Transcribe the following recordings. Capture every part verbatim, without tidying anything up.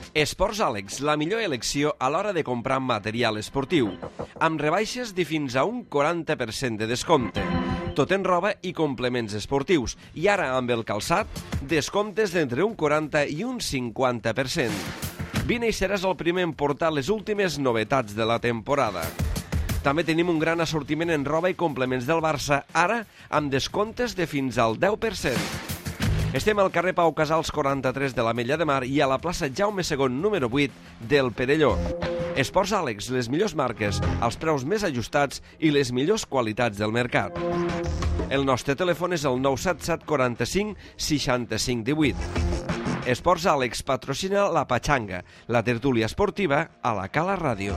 Esports Àlex, la millor elecció a l'hora de comprar material esportiu, amb rebaixes de fins a un quaranta per cent de descompte. Tot en roba i complements esportius. I ara, amb el calçat, descomptes d'entre un quaranta i un cinquanta per cent. Vine i seràs el primer en portar les últimes novetats de la temporada. També tenim un gran assortiment en roba i complements del Barça, ara amb descomptes de fins al deu per cent. Estem al carrer Pau Casals quaranta-tres de l'Ametlla de Mar i a la plaça Jaume segon número vuit del Perelló. Esports Àlex, les millors marques, els preus més ajustats i les millors qualitats del mercat. El nostre telèfon és el nou set set quaranta-cinc seixanta-cinc divuit. Esports Àlex patrocina la Patxanga, la tertúlia esportiva a la Cala Ràdio.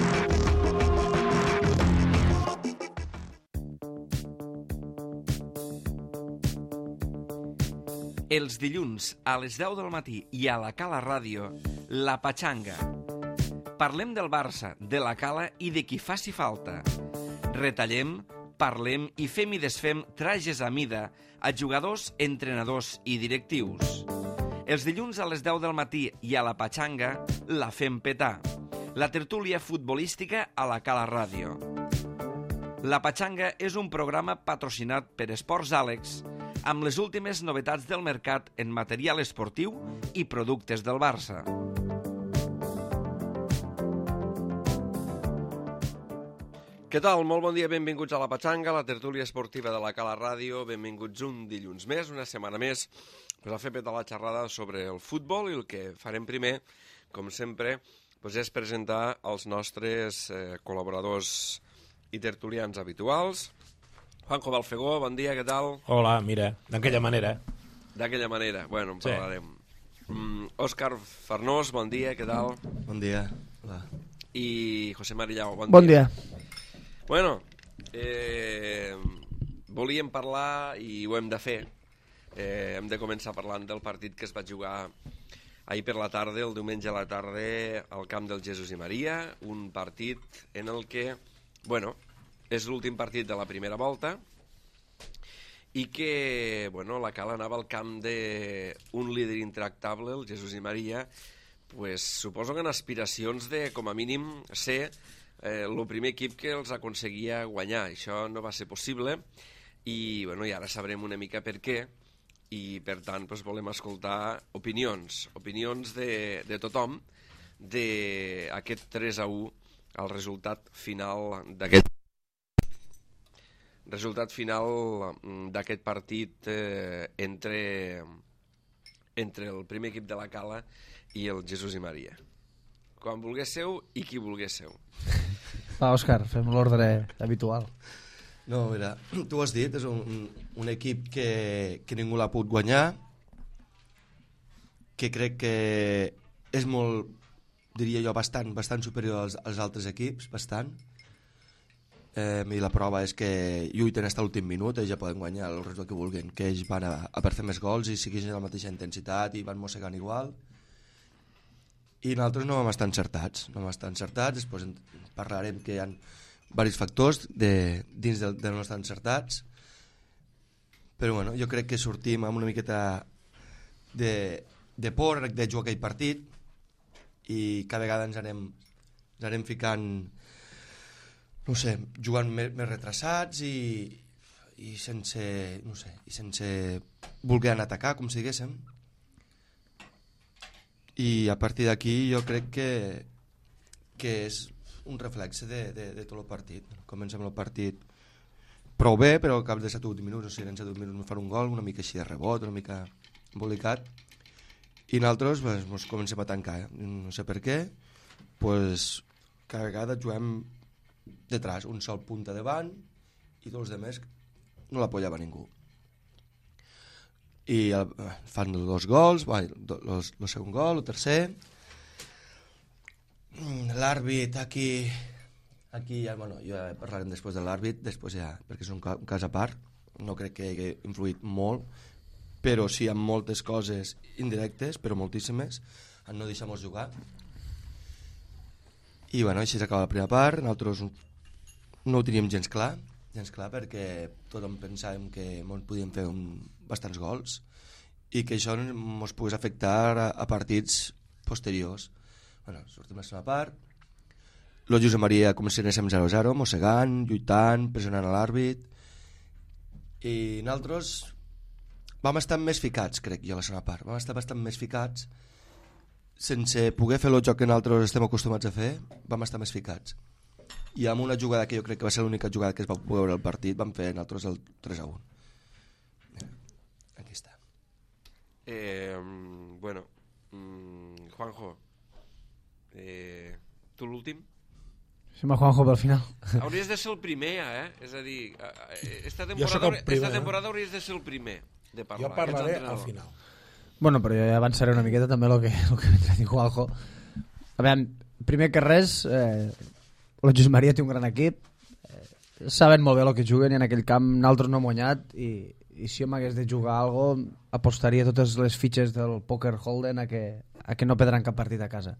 Els dilluns a les deu del matí i a la Cala Ràdio, la Patxanga. Parlem del Barça, de la Cala i de qui faci falta. Retallem, parlem i fem i desfem trajes a mida a jugadors, entrenadors i directius. Els dilluns a les deu del matí i a la Patxanga la fem petar. La tertúlia futbolística a la Cala Ràdio. La Patxanga és un programa patrocinat per Esports Àlex, amb les últimes novetats del mercat en material esportiu i productes del Barça. Què tal? Molt bon dia, benvinguts a la Patxanga, la tertúlia esportiva de la Cala Ràdio. Benvinguts un dilluns més, una setmana més, per a fer petar la xerrada sobre el futbol, i el que farem primer, com sempre, doncs és presentar els nostres eh, col·laboradors i tertulians habituals. Juanjo Balfegó, bon dia, què tal? Hola, mira, d'aquella manera. D'aquella manera, bueno, en sí. parlarem. Mm, Òscar Farnós, bon dia, què tal? Bon dia. Hola. I José Marillau, bon, bon dia. dia. Bueno, eh, volíem parlar i ho hem de fer. Eh, hem de començar parlant del partit que es va jugar ahir per la tarda, el diumenge a la tarda, al camp del Jesús i Maria, un partit en el que, bueno, és l'últim partit de la primera volta i que, bueno, la Cala anava al camp d'un líder intractable, el Jesús i Maria, pues, suposo que en aspiracions de, com a mínim, ser eh, el primer equip que els aconseguia guanyar. Això no va ser possible i, bueno, i ara sabrem una mica per què i, per tant, pues, volem escoltar opinions, opinions de, de tothom d'aquest tres a u, el resultat final d'aquest resultat final d'aquest partit eh, entre, entre el primer equip de la Cala i el Jesús i Maria. Quan volguéssiu i qui volguéssiu. Va, Òscar, fem l'ordre habitual. No, mira, tu has dit, és un, un equip que, que ningú l'ha pogut guanyar, que crec que és molt, diria jo, bastant, bastant superior als, als altres equips, bastant. Eh, I la prova és que lluiten fins a l'últim minut, ells ja poden guanyar el resultat que vulguin, que ells van a, a per fer més gols i segueixen la mateixa intensitat i van mossegant igual. I nosaltres no vam estar encertats, no vam estar encertats, després en parlarem que hi ha diversos factors de, dins de, de no estar encertats, però bueno, jo crec que sortim amb una miqueta de, de por de jugar aquell partit i cada vegada ens anem, ens anem ficant, no sé, jugant més, més retrasats i, i sense, no sé, i sense voler anar a atacar, com si diguéssim. I a partir d'aquí jo crec que, que és un reflexe de, de, de tot el partit. Comencem el partit prou bé, però al cap de set o vuit minuts, o sigui, en set o vuit minuts me fan un gol, una mica així de rebot, una mica embolicat, i nosaltres pues, ens comencem a tancar. Eh? No sé per què, pues, cada vegada juguem detrás, un sol punta davant i tots els demés no l'apoyava ningú. I el, fan dos gols, el segon gol, el tercer. L'àrbit aquí, aquí ja, bueno, ja parlarem després de l'àrbit, després ja, perquè és un cas a part, no crec que hagi influït molt, però sí amb moltes coses indirectes, però moltíssimes, en no deixar-nos jugar. I bueno, així s'acaba la primera part. Nosaltres no ho teníem gens clar, gens clar perquè tothom pensàvem que ens podíem fer un, bastants gols i que això ens pogués afectar a, a partits posteriors. Bueno, sortim la segona part, el Josep Maria començarem zero zero, mossegant, lluitant, pressionant a l'àrbit, i nosaltres vam estar més ficats, crec jo, a la segona part. Vam estar bastant més ficats, sense poder fer el joc que nosaltres estem acostumats a fer, vam estar més ficats. I amb una jugada que jo crec que va ser l'única jugada que es va poder veure el partit, vam fer nosaltres el tres a un. Aquí està. Eh, bueno, mm, Juanjo, eh, tu l'últim? Sembla Juanjo pel final. Hauries de ser el primer, eh? És a dir, eh, esta Jo temporada, sóc el primer, esta eh? temporada hauries de ser el primer de parlar. Jo parlaré Ets al entrenador. final. Bueno, però jo ja avançaré una miqueta també el que, el que vindrà a dir Juanjo. A veure, primer que res, eh, el Josep Maria té un gran equip, eh, saben molt bé el que juguen i en aquell camp nosaltres no hem guanyat i, i si jo m'hagués de jugar algo apostaria totes les fitxes del Poker Holden a que, a que no perdran cap partit a casa.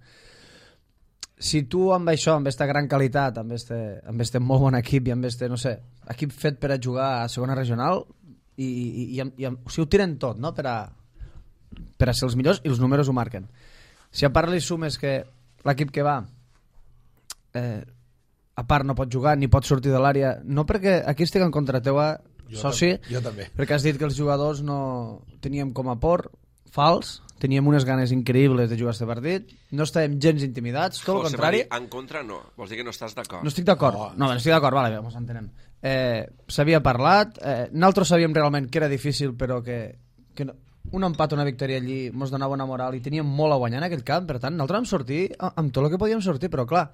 Si tu amb això, amb aquesta gran qualitat, amb este, amb este molt bon equip i amb este, no sé, equip fet per a jugar a segona regional i, i, i, i, i o sigui, ho tiren tot, no?, per a, per a ser els millors i els números ho marquen. Si a part li sumes que l'equip que va eh, a part no pot jugar ni pot sortir de l'àrea, no perquè aquí estic en contra teua, Jo soci, també, jo també. perquè has dit que els jugadors no teníem com a por, fals, teníem unes ganes increïbles de jugar aquest partit, no estàvem gens intimidats, tot el José contrari. María, en contra no, vols dir que no estàs d'acord? No estic d'acord, No. no, no estic d'acord, vale, ens entenem. Eh, S'havia parlat, eh, nosaltres sabíem realment que era difícil, però que, que no, un empat, una victòria allí ens donava una moral i teníem molt a guanyar en aquell camp, per tant, nosaltres vam sortir amb tot el que podíem sortir, però clar,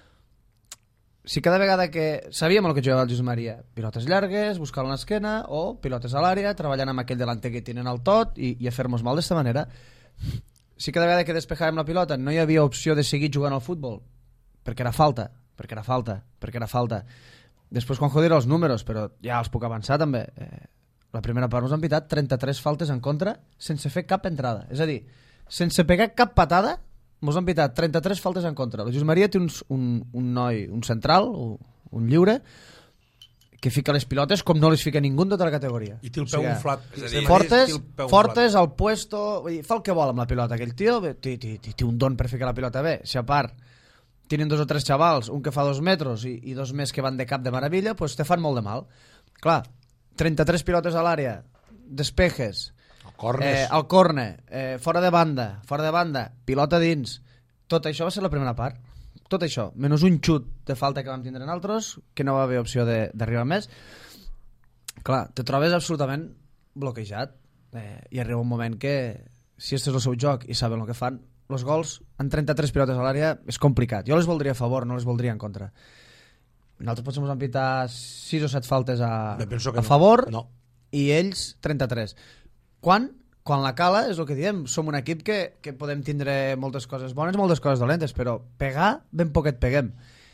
si cada vegada que sabíem el que jugava el Josep Maria, pilotes llargues, buscant l'esquena o pilotes a l'àrea, treballant amb aquell delanter que tenen al tot i, i a fer-nos mal d'esta manera, si cada vegada que despejàvem la pilota no hi havia opció de seguir jugant al futbol perquè era falta, perquè era falta perquè era falta, després quan jodiré els números, però ja els puc avançar també, eh, la primera part ens han pitat trenta-tres faltes en contra sense fer cap entrada, és a dir, sense pegar cap patada mos han pitat trenta-tres faltes en contra. El Josep Maria té uns, un, un noi, un central, un, un lliure, que fica les pilotes com no les fica ningú en tota la categoria. I té el peu O sigui, inflat. és a dir, Fortes, Té el peu fortes inflat. al puesto, vull dir, fa el que vol amb la pilota aquell tio, bé, té, té, té, té un don per ficar la pilota bé, si a part tenen dos o tres xavals, un que fa dos metres i, i dos més que van de cap de meravella, pues te fan molt de mal. Clar, trenta-tres pilotes a l'àrea, despejes, Cornes. eh, al corner, eh, fora de banda, fora de banda, pilota dins, tot això va ser la primera part, tot això, menys un xut de falta que vam tindre nosaltres, que no va haver opció de- d'arribar més. Clar, te trobes absolutament bloquejat, eh, i arriba un moment que si este és el seu joc i saben el que fan, els gols en trenta-tres pilotes a l'àrea és complicat. Jo les voldria a favor, no les voldria en contra. Nosaltres potser ens vam pitar sis o set faltes a, Jo penso que a no. favor No. i ells trenta-tres. Quan? Quan la cala, és el que diem, som un equip que, que podem tindre moltes coses bones, moltes coses dolentes, però pegar, ben poquet peguem.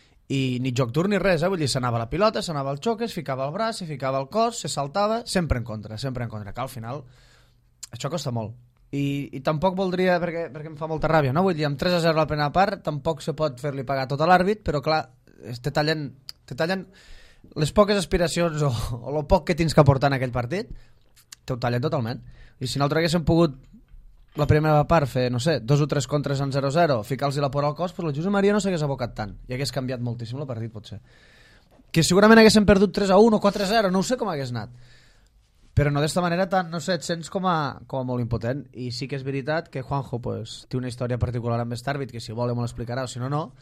I ni joc dur ni res, eh? Vull dir, s'anava la pilota, s'anava el xoc, es ficava el braç, se ficava el cos, se saltava, sempre en contra, sempre en contra, que al final això costa molt. I, i tampoc voldria, perquè, perquè em fa molta ràbia, no? Vull dir, amb tres a zero a la primera part, tampoc se pot fer-li pagar tot a l'àrbit, però clar, es- te tallen, te tallen les poques aspiracions o, o el poc que tens que aportar en aquell partit, te ho tallen totalment. I si nosaltres haguéssim pogut la primera part fer, no sé, dos o tres contres en zero zero, ficar-los la por al cos, però el Josep Maria no s'hagués abocat tant i hagués canviat moltíssim el partit, potser. Que segurament haguéssim perdut tres a un o quatre a zero, no ho sé com hagués anat. Però no d'esta manera tan, no sé, et sents com a, com a molt impotent. I sí que és veritat que Juanjo pues, té una història particular amb aquest àrbit, que si vol me l'explicarà o si no, no.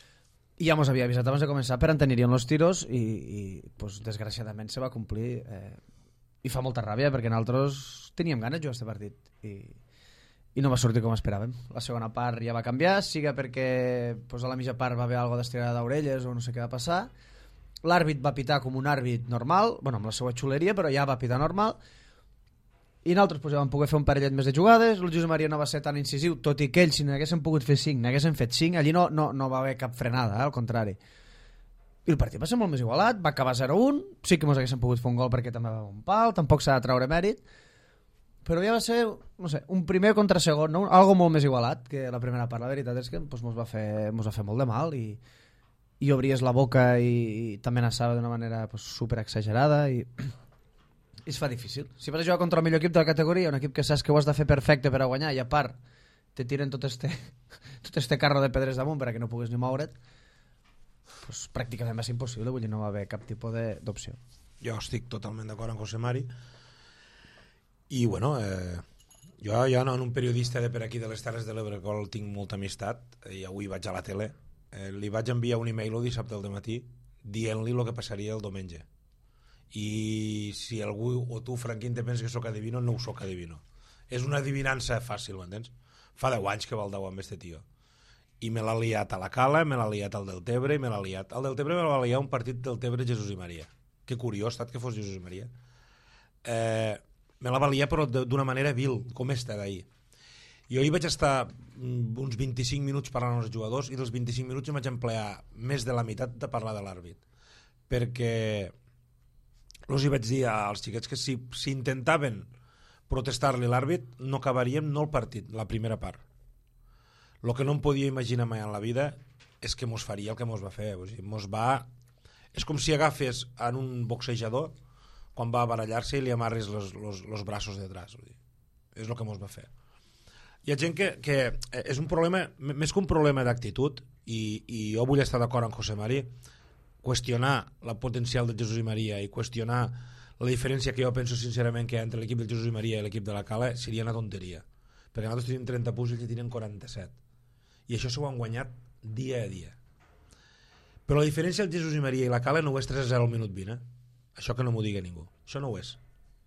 I ja mos havia avisat abans de començar per on tenirien els tiros i, i pues, desgraciadament se va complir. Eh, I fa molta ràbia perquè nosaltres teníem ganes de jugar aquest partit i, i no va sortir com esperàvem. La segona part ja va canviar, siga perquè pues, a la mitja part va haver alguna d'estirada d'orelles o no sé què va passar. L'àrbit va pitar com un àrbit normal, bueno, amb la seva xuleria, però ja va pitar normal. I nosaltres pues, ja vam poder fer un parellet més de jugades. El Josep Maria no va ser tan incisiu, tot i que ells, si n'haguessin pogut fer cinc, n'haguessin fet cinc, allí no, no, no va haver cap frenada, eh, al contrari. I el partit va ser molt més igualat, va acabar zero a un, sí que mos haguéssim pogut fer un gol perquè també va haver un pal, tampoc s'ha de treure mèrit, però ja va ser, no sé, un primer contra segon, no? Algo molt més igualat que la primera part. La veritat és que pues, mos, va fer, mos va fer molt de mal i, i obries la boca i, i també amenaçava d'una manera pues, super exagerada i, i es fa difícil. Si vas a jugar contra el millor equip de la categoria, un equip que saps que ho has de fer perfecte per a guanyar i a part te tiren tot este, tot este carro de pedres damunt perquè no puguis ni moure't, pues, pràcticament va ser impossible, vull dir, no va haver cap tipus d'opció. Jo estic totalment d'acord amb José Mari i bueno, eh, jo, jo no, en un periodista de per aquí de les Terres de l'Ebre que el tinc molta amistat i avui vaig a la tele, eh, li vaig enviar un email el dissabte al dematí dient-li el que passaria el diumenge, i si algú o tu, Franquín, te penses que sóc adivino, no ho sóc adivino, és una adivinança fàcil, m'entens? Fa deu anys que baldau amb este tio i me l'ha liat a la Cala, me l'ha liat al Deltebre i me l'ha liat al Deltebre, me l'ha liat un partit del Deltebre Jesús i Maria, que curiós ha estat que fos Jesús i Maria, eh, me la va liar però d'una manera vil com esta d'ahir. Jo ahir vaig estar uns vint-i-cinc minuts parlant amb els jugadors i dels vint-i-cinc minuts em vaig emplear més de la meitat de parlar de l'àrbit, perquè els hi vaig dir als xiquets que si, si intentaven protestar-li l'àrbit no acabaríem no el partit, la primera part. El que no em podia imaginar mai en la vida és que mos faria el que mos va fer. O sigui, mos va... És com si agafes en un boxejador quan va a barallar-se i li amarres los, los, los braços de detrás. És el que mos va fer. Hi ha gent que, que és un problema, més que un problema d'actitud, i, i jo vull estar d'acord amb José Mari, qüestionar la potencial de Jesús i Maria i qüestionar la diferència que jo penso sincerament que hi ha entre l'equip de Jesús i Maria i l'equip de la Cala seria una tonteria, perquè nosaltres tenim trenta punts i ells tenen quaranta-set i això s'ho han guanyat dia a dia, però la diferència entre Jesús i Maria i la Cala no ho és tres a zero al minut vint, eh? Això que no m'ho digui ningú, això no ho és.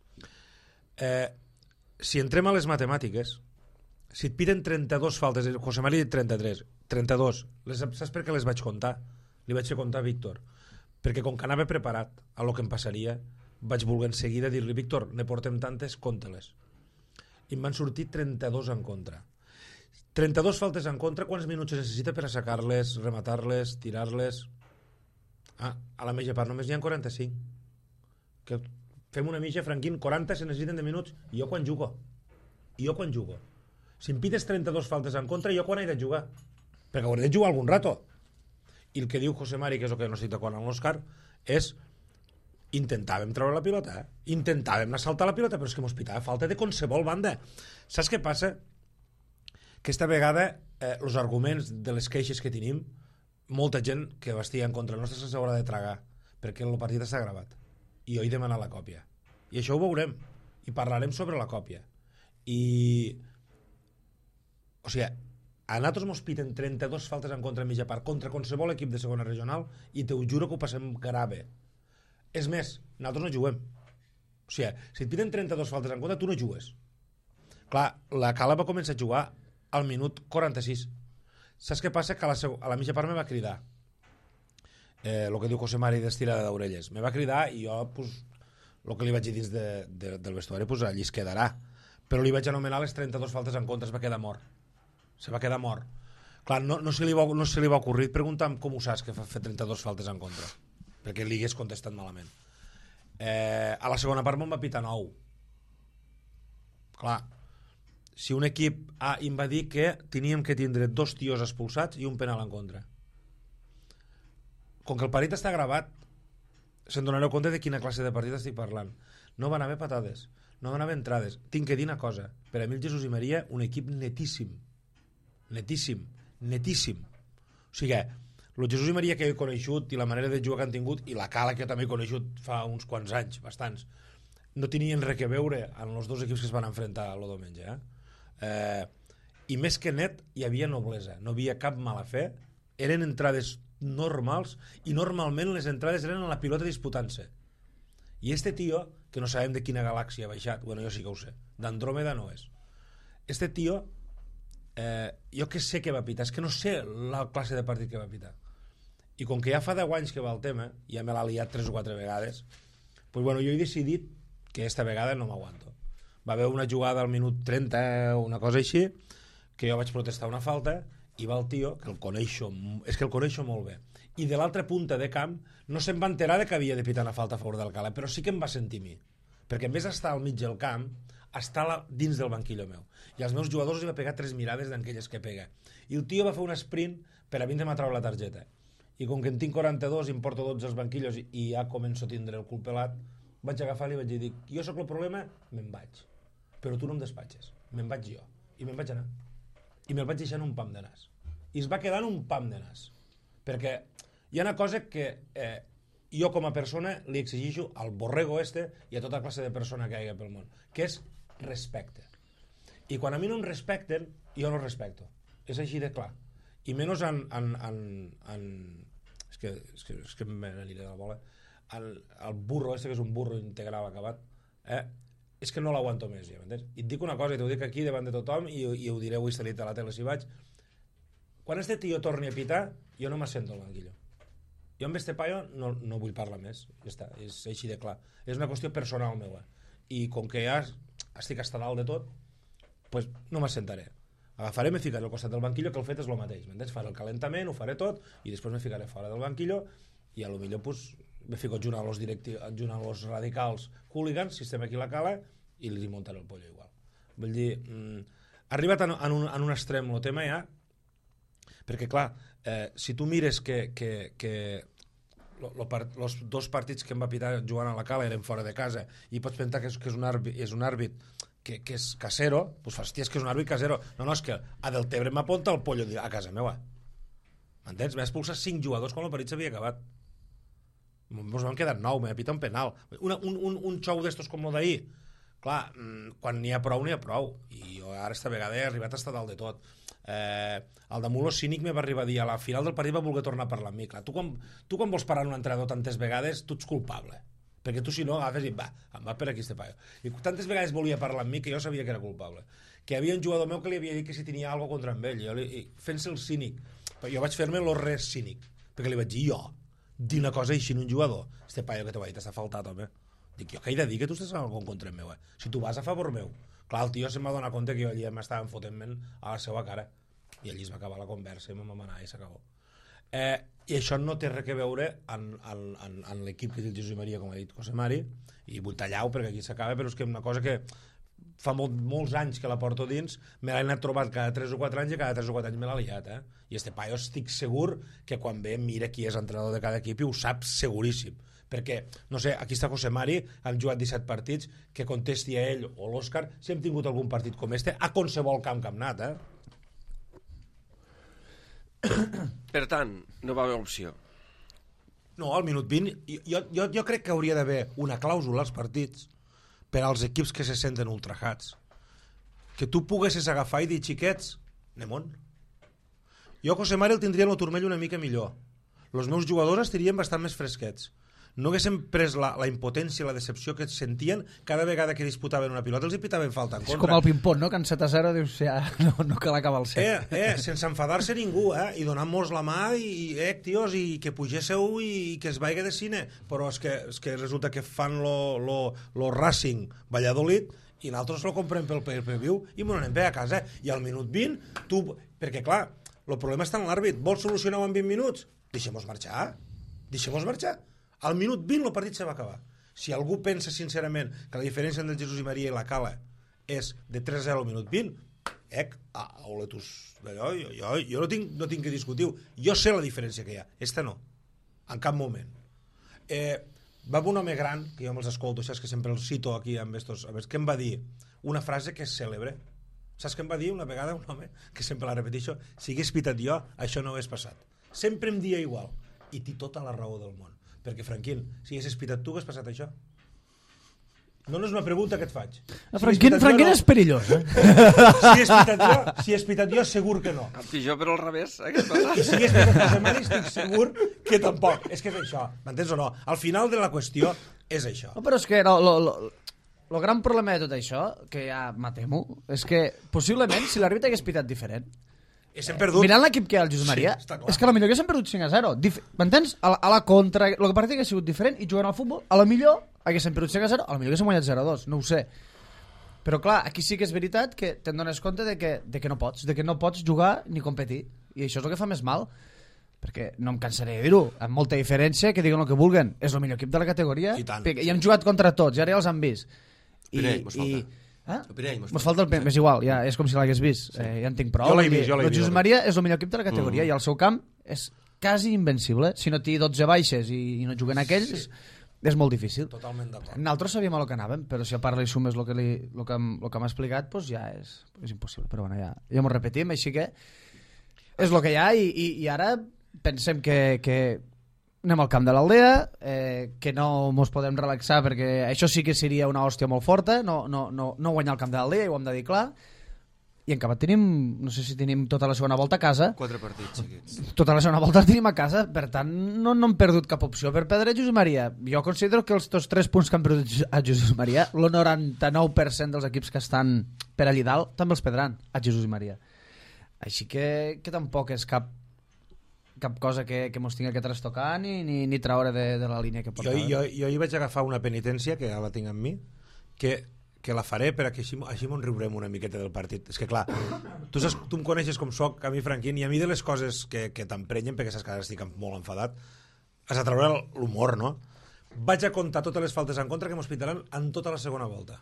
Eh, si entrem a les matemàtiques, si et piden trenta-dos faltes, José María trenta-tres, trenta-dos, les, saps per què les vaig comptar? Li vaig fer comptar a Víctor, perquè com que anava preparat a lo que em passaria, vaig voler en seguida dir-li, Víctor, ne portem tantes, compte-les. I em van sortir trenta-dos en contra. trenta-dos faltes en contra, quants minuts es necessita per assacar-les, rematar-les, tirar-les? Ah, a la mitja part només n'hi ha quaranta-cinc. Que fem una mitja, Franquín, quaranta se necessiten de minuts, i jo quan jugo? I jo quan jugo? Si em pides trenta-dos faltes en contra, jo quan he de jugar? Perquè hauré de jugar algun rato. I el que diu José Mari, que és el que no estic d'acord amb l'Òscar, és intentàvem treure la pilota, eh? intentàvem anar a saltar la pilota, però és que mos pitava falta de qualsevol banda. Saps què passa? Que esta vegada eh, els arguments de les queixes que tenim, molta gent que vestia en contra nostra se s'haurà de tragar, perquè el partit està gravat i jo he demanat la còpia, i això ho veurem i parlarem sobre la còpia. I o sigui, a nosaltres mos piten trenta-dos faltes en contra en mitja part contra qualsevol equip de segona regional i te ho juro que ho passem grave. És més, nosaltres no juguem. O sigui, si et piten trenta-dos faltes en contra, tu no jugues. Clar, la Cala va començar a jugar al minut quaranta-sis. Saps què passa? Que a la, a la mitja part me va cridar. Eh, el que diu José Mari d'estirada d'orelles. Me va cridar i jo, pues, el que li vaig dir dins de, de, del vestuari, pues, allí es quedarà. Però li vaig anomenar les trenta-dos faltes en contra, es va quedar mort. Se va quedar mort. Clar, no, no, se li va, no se li va ocurrir preguntar com ho saps que fa fer trenta-dos faltes en contra, perquè li hagués contestat malament. Eh, a la segona part me'n va pitar nou. Clar, si un equip A em va dir que teníem que tindre dos tios expulsats i un penal en contra. Com que el partit està gravat, se'n donareu compte de quina classe de partit estic parlant. No van haver patades, no van haver entrades. Tinc que dir una cosa, per a mi el Jesús i Maria, un equip netíssim. Netíssim, netíssim. O sigui, el Jesús i Maria que he coneixut i la manera de jugar que han tingut, i la Cala que jo també he coneixut fa uns quants anys, bastants, no tenien res que veure en els dos equips que es van enfrontar el diumenge. Eh? Eh, I més que net, hi havia noblesa, no havia cap mala fe, eren entrades normals i normalment les entrades eren a la pilota disputant-se. I este tio, que no sabem de quina galàxia ha baixat, bueno, jo sí que ho sé, d'Andròmeda no és. Este tio Eh, jo que sé que va pitar, és que no sé la classe de partit que va pitar, i com que ja fa deu anys que va el tema, ja me l'ha liat tres o quatre vegades, pues bueno, jo he decidit que esta vegada no m'aguanto. Va haver una jugada al minut trenta o una cosa així, que jo vaig protestar una falta i va el tio, que el coneixo, és que el coneixo molt bé, i de l'altra punta de camp no se'n va enterar de que havia de pitar una falta a favor del Cala, però sí que em va sentir a mi, perquè en vez d'estar al mig del camp està la, dins del banquillo meu, i als meus jugadors els va pegar tres mirades d'aquelles que pega, i el tio va fer un sprint per a vindre'm a treure la targeta, i com que en tinc quaranta-dos i em porto dotze als banquillos i, i ja començo a tindre el cul pelat, vaig agafar-li i vaig dir, jo sóc el problema, me'n vaig, però tu no em despatxes, me'n vaig jo, i me'n vaig anar, i me'l vaig deixar en un pam de nas. I es va quedar en un pam de nas. Perquè hi ha una cosa que eh, jo com a persona li exigeixo al borrego este i a tota classe de persona que hi ha pel món, que és respecte. I quan a mi no em respecten, jo no respecto. És així de clar. I menys en... en, en, en és que, és que, és que m'aniré de la bola. El, el burro este, que és un burro integral acabat, eh, és que no l'aguanto més, ja, m'entens? I et dic una cosa, i t'ho dic aquí davant de tothom, i, i ho diré avui salit a la tele si vaig. Quan este tio torni a pitar, jo no m'assento al banquillo. Jo amb este paio no, no vull parlar més, ja està, és així de clar. És una qüestió personal meva. I com que ja estic hasta dalt de tot, pues no m'assentaré. Agafaré, me ficaré al costat del banquillo, que el fet és el mateix, m'entens? Faré el calentament, ho faré tot, i després me ficaré fora del banquillo, i a lo millor pues, me fico junt a los, junt a los radicals hooligans, si estem aquí a la cala, i li muntaré el pollo igual. Vull dir, mm, ha arribat en, en, un, en un extrem el tema ja, perquè clar, eh, si tu mires que, que, que lo, lo part, los dos partits que em va pitar jugant a la cala eren fora de casa, i pots pensar que és, que és un àrbit, és un àrbit que, que és casero, doncs hòstia, és que és un àrbit casero. No, no, és que a Deltebre m'apunta el pollo a casa meva. M'entens? M'ha expulsat cinc jugadors quan el partit s'havia acabat. Ens van quedar nou, m'ha pitat un penal. Una, un, un, un xou d'estos com el d'ahir. Clar, quan n'hi ha prou, n'hi ha prou. I jo ara esta vegada he arribat a estar dalt de tot. Eh, el de Mulo Cínic me va arribar a dir a la final del partit va voler tornar a parlar amb mi. Clar, tu, quan, tu quan vols parar un entrenador tantes vegades, tu ets culpable. Perquè tu si no agafes i va, em va per aquí este paio. I tantes vegades volia parlar amb mi que jo sabia que era culpable. Que hi havia un jugador meu que li havia dit que si tenia alguna contra amb ell. Jo li, fent-se el cínic. Jo vaig fer-me el res cínic. Perquè li vaig dir jo, dir una cosa així en un jugador. Este paio que t'ho va dir, t'està faltat, home. Dic, jo què he de dir que tu estàs en algun contra meu, eh? Si tu vas a favor meu. Clar, el tio se'm va donar compte que jo allà m'estava fotent-me'n a la seva cara. I allí es va acabar la conversa i me'n va anar i s'acabó. Eh, I això no té res a veure en, en, en, en l'equip que té el Jesús Maria, com ha dit José Mari, i vull tallar-ho perquè aquí s'acaba, però és que una cosa que fa molt, molts anys que la porto dins, me l'he anat trobat cada tres o quatre anys i cada tres o quatre anys me l'ha liat, eh? I este paio estic segur que quan ve mira qui és entrenador de cada equip i ho sap seguríssim. Perquè, no sé, aquí està José Mari, han jugat disset partits, que contesti a ell o l'Òscar si hem tingut algun partit com este a qualsevol camp que hem anat, eh? Per tant, no va haver opció. No, al minut vint, jo, jo, jo crec que hauria d'haver una clàusula als partits per als equips que se senten ultrajats. Que tu poguessis agafar i dir, xiquets, anem on? Jo a José Mari el tindria en el turmell una mica millor. Els meus jugadors estarien bastant més fresquets. No haguéssim pres la, la impotència i la decepció que sentien cada vegada que disputaven una pilota, els hi pitaven falta en contra. És com el ping-pong, no? Que en set a zero dius, ja, no, no cal acabar el set. Eh, eh, sense enfadar-se ningú, eh? I donant-nos la mà i, eh, tios, i que pugésseu i, i que es vaiga de cine. Però és que, és que resulta que fan lo, lo, lo Racing Valladolid i nosaltres lo comprem pel pay-per-view i m'ho anem bé a casa. I al minut vint, tu... Perquè, clar, el problema està en l'àrbit. Vols solucionar-ho en vint minuts? Deixem-nos marxar. Deixem-nos marxar. Al minut vint el partit se va acabar. Si algú pensa sincerament que la diferència entre el Jesús i Maria i la Cala és de tres a zero al minut vint, ec, a oletus, jo, jo, jo, jo no, tinc, no tinc que discutir. Jo sé la diferència que hi ha. Esta no. En cap moment. Eh, va haver un home gran, que jo me'ls escolto, saps que sempre el cito aquí amb estos, a veure, que em va dir una frase que és cèlebre. Saps què em va dir una vegada un home, que sempre la repeteixo? Si hagués pitat jo, això no hagués passat. Sempre em dia igual. I té tota la raó del món. Perquè, Franquín, si haguessis pitat tu, hagués passat això? No, no és una pregunta que et faig. Si Franquín, Franquín no. És perillós, eh? Si hagués pitat jo, si hagués pitat jo, segur que no. I jo, però al revés, aquest cosa. I si hagués pitat José Mari, estic segur que tampoc. És que és això, m'entens o no? Al final de la qüestió és això. No, però és que no, lo, lo, lo gran problema de tot això, que ja m'atemo, és que possiblement si l'àrbitre hagués pitat diferent, Eh, perdut. Mirant l'equip que hi ha el Josep Maria, sí, és que a la millor haguéssim perdut cinc a zero. Dif M'entens? A, a la contra, el que partit hagués sigut diferent i jugant al futbol, a la millor haguéssim perdut cinc a zero, a la millor haguéssim guanyat zero a dos, no ho sé. Però clar, aquí sí que és veritat que te'n dones compte de que, de que no pots, de que no pots jugar ni competir. I això és el que fa més mal. Perquè no em cansaré de dir-ho, amb molta diferència, que diguen el que vulguen. És el millor equip de la categoria i, tant, i hem jugat contra tots, i ara ja els han vist. I, Pinell, mos falta. I, Eh? Pinell, mos mos falta el Pinell, és igual, ja, és com si l'hagués vist, sí. eh, ja en tinc prou. Jo l'he vist, jo l'he vist. El Josep Maria és el millor equip de la categoria mm. i el seu camp és quasi invencible. Si no té dotze baixes i, i no juguen aquells, sí. és molt difícil. Totalment d'acord. Nosaltres sabíem a lo que anàvem, però si a part li sumes el que, li, lo que, lo que m'ha explicat, doncs ja és, és impossible. Però bueno, ja, ja m'ho repetim, així que és el que hi ha i, i, i ara pensem que, que anem al camp de l'Aldea, eh, que no mos podem relaxar perquè això sí que seria una hòstia molt forta, no, no, no, no guanyar el camp de l'Aldea, i ho hem de dir clar. I en acabat tenim, no sé si tenim tota la segona volta a casa. Quatre partits seguits. Tota la segona volta la tenim a casa, per tant no, no hem perdut cap opció per perdre Josep Maria. Jo considero que els dos tres punts que han perdut a Josep Maria, el noranta-nou per cent dels equips que estan per allí dalt també els perdran a Josep Maria. Així que, que tampoc és cap cap cosa que, que mos tingui que trastocar ni, ni, ni traure de, de la línia que portava. Jo, jo, jo hi vaig agafar una penitència, que ja la tinc amb mi, que que la faré perquè així, així m'ho riurem una miqueta del partit. És que clar, tu, saps, tu em coneixes com soc, a mi Franquín, i a mi de les coses que, que t'emprenyen, perquè saps que ara estic molt enfadat, has de treure l'humor, no? Vaig a comptar totes les faltes en contra que m'hospitaran en tota la segona volta.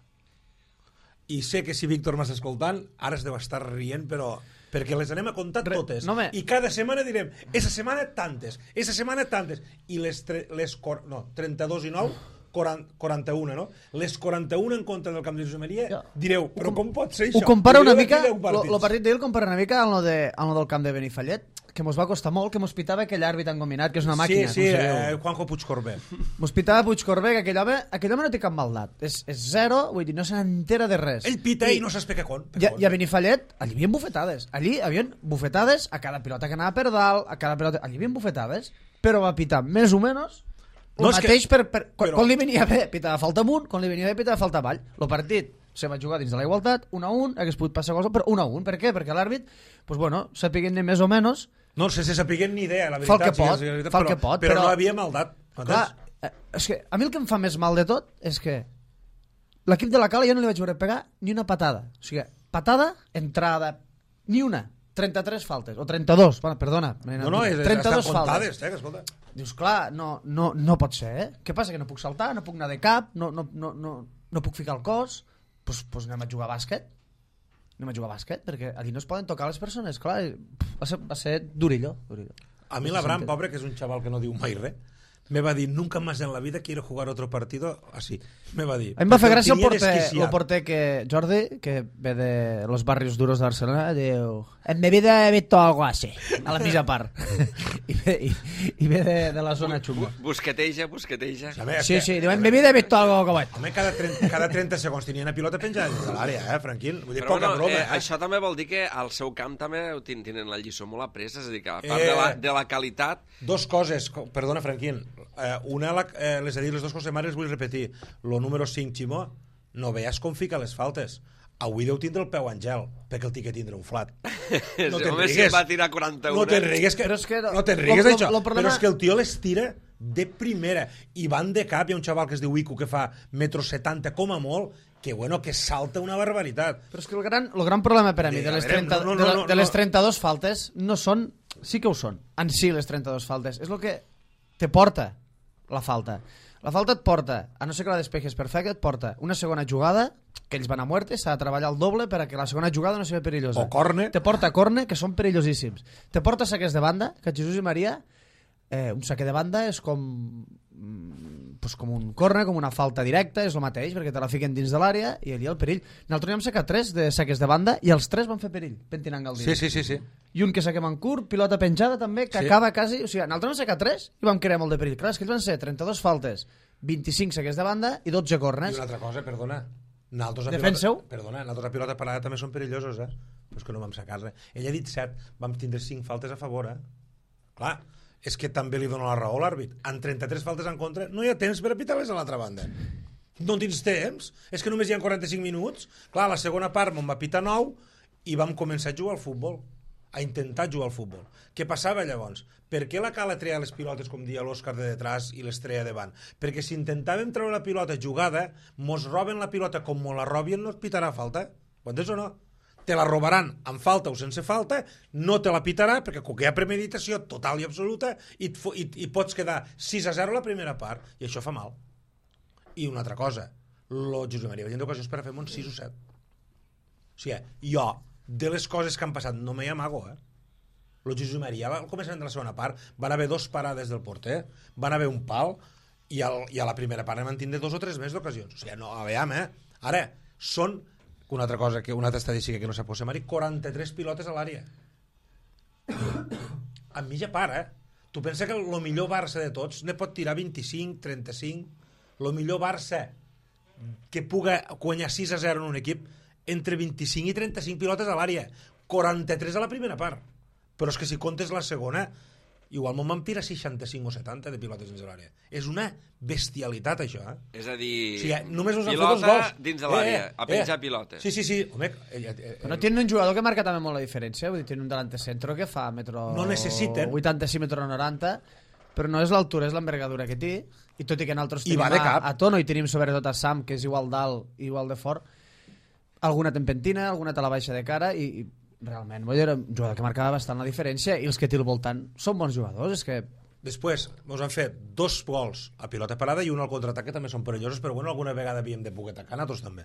I sé que si Víctor m'està escoltant, ara es deu estar rient, però perquè les anem a comptar totes. No me... I cada setmana direm, esa setmana tantes, esa setmana tantes. I les, tre... les cor... no, trenta-dos i nou... quaranta-u, no? Les quaranta-u en contra del camp de Josep Maria, ja. Direu, però com pot ser això? Ho compara una mica, el partit d'ell compara una mica amb el, de, amb el del camp de Benifallet, que mos va costar molt, que mos pitava aquell àrbit engominat, que és una màquina. Sí, sí, eh, Juanjo Puigcorbé. Mos pitava Puigcorbé, que aquell home, aquell home no té cap maldat. És, és zero, vull dir, no se n'entera de res. Ell pita i, i no saps per què con. I, I a Benifallet, allí hi havia bufetades. Allí hi havia bufetades a cada pilota que anava per dalt, a cada pilota... Allí hi havia bufetades, però va pitar més o menys el no, mateix que... per, per, quan, però... quan li venia bé pitava falta amunt, quan li venia bé pitava falta avall. El partit se va jugar dins de la igualtat, un a un, hagués pogut passar cosa, però un a un. Per què? Perquè l'àrbit, pues bueno, sapiguent més o menys... No sé si sapiguent ni idea, la veritat. Fa el que pot, sí, veritat, fa el però, que pot, però, però... no havia maldat. Clar, eh, és que a mi el que em fa més mal de tot és que l'equip de la Cala jo no li vaig veure pegar ni una patada. O sigui, patada, entrada, ni una. trenta-tres faltes, o trenta-dos, bueno, perdona. No, no, és, trenta-dos estan faltes. comptades, eh, escolta. Dius, clar, no, no, no pot ser, eh? Què passa, que no puc saltar, no puc anar de cap, no, no, no, no, no puc ficar el cos? Doncs pues, pues anem a jugar a bàsquet. Anem a jugar a bàsquet, perquè allí no es poden tocar les persones, clar. Va ser, va ser durillo, durillo. A mi l'Abraham, pobre, que és un xaval que no diu mai res, me va dir, nunca más en la vida quiero jugar otro partido así. Me va dir. A mi em va fer gràcia el porter, el porter que, Jordi, que ve de los barrios duros de Barcelona, diu, en mi vida he visto algo así, a la mitja part. I ve, i, i ve de, de la zona xunga. Busqueteja, busqueteja. Sí, sí, diu, en mi vida he visto algo como esto. Home, cada trenta, cada trenta segons tenia una pilota penjada dins de l'àrea, eh, Franquín? Vull dir, però poca no, broma, eh, eh? això també vol dir que al seu camp també tenen la lliçó molt apresa, és a dir, que a part eh, de, la, de la qualitat... Dos coses, perdona, Franquín, eh, una, la, eh, les he dit les dues coses, les vull repetir. Lo número cinc, Ximó, no veies com fica les faltes. Avui deu tindre el peu Àngel, perquè el tiquet tindre un flat. No te'n rigues. Va tirar quaranta-u. No te'n rigues, que, però és que no, no te'n rigues d'això. Problema... Però és que el tio les tira de primera. I van de cap, hi ha un xaval que es diu Ico, que fa metro setanta com a molt, que bueno, que salta una barbaritat. Però és que el gran, el gran problema per a mi de les, trenta, no, no, no, no, de les trenta-dos faltes no són... Sí que ho són, en si les trenta-dos faltes. És el que te porta la falta. La falta et porta, a no ser que la despejes perfecte, et porta una segona jugada, que ells van a muerte, s'ha de treballar el doble perquè la segona jugada no sigui perillosa. O corne. Te porta corne, que són perillosíssims. Te porta saques de banda, que Jesús i Maria, eh, un saque de banda és com... Pues com un corner, com una falta directa, és el mateix, perquè te la fiquen dins de l'àrea i allà el perill. Nosaltres hem sacat tres de saques de banda i els tres van fer perill, pentinant Galdini. Sí, sí, sí, sí. I un que saquem en curt, pilota penjada també, que sí. Acaba quasi... O sigui, nosaltres hem sacat tres i vam crear molt de perill. Clar, és que ells van ser trenta-dos faltes, vint-i-cinc saques de banda i dotze corners. I una altra cosa, perdona. Nosaltres a Defenseu? Pilota, perdona, nosaltres a pilota parada també són perillosos, eh? Però és que no vam sacar res. Ell ha dit set, vam tindre cinc faltes a favor, eh? Clar, és que també li dona la raó a l'àrbit. En trenta-tres faltes en contra no hi ha temps per apitar-les a l'altra banda. No tens temps. És que només hi ha quaranta-cinc minuts. Clar, la segona part me'n va pitar nou i vam començar a jugar al futbol. A intentar jugar al futbol. Què passava llavors? Per què la Cala treia les pilotes, com dia l'Òscar, de detrás i les treia davant? Perquè si intentàvem treure la pilota jugada, mos roben la pilota com mos la robien, no es pitarà falta. Ho entens o no? Te la robaran amb falta o sense falta, no te la pitarà, perquè com que hi ha premeditació total i absoluta, i, i, i pots quedar sis a zero la primera part, i això fa mal. I una altra cosa, lo Josep Maria veient ocasions per a fer un sis o set. O sigui, jo, de les coses que han passat, no m'hi amago, eh? Lo Josep Maria, al començament de la segona part, van haver dos parades del porter, van haver un pal, i, el, i a la primera part vam tindre dos o tres més d'ocasions. O sigui, no, a veure, eh? Ara, són, una altra cosa, que una altra estadística que no sap José Mari, quaranta-tres pilotes a l'àrea. A mitja part, eh? Tu pensa que el millor Barça de tots ne pot tirar vint-i-cinc, trenta-cinc, el millor Barça que puga guanyar sis a zero en un equip, entre vint-i-cinc i trenta-cinc pilotes a l'àrea, quaranta-tres a la primera part. Però és que si comptes la segona, igualment vam tirar seixanta-cinc o setanta de pilotes dins de l'àrea. És una bestialitat, això, eh? És a dir, o sigui, només us han pilota fet dos gols. Dins de l'àrea, eh, a penjar eh. pilotes. Sí, sí, sí. Home, eh, eh, eh, Però tiene un jugador que marca també molt la diferència, vull dir, tiene un delante centro que fa metro... No necessiten. vuitanta-cinc, metro noranta, però no és l'altura, és l'envergadura que té, i tot i que nosaltres I tenim va de a, cap. a Tono i tenim sobretot a Sam, que és igual d'alt i igual de fort, alguna té en pentina, alguna té la baixa de cara, i, i realment, vull dir, era un jugador que marcava bastant la diferència, i els que té al voltant són bons jugadors, és que... Després ens han fet dos gols a pilota parada i un al contraatac, que també són perillosos, però bueno, alguna vegada havíem de poder atacar, nosaltres també.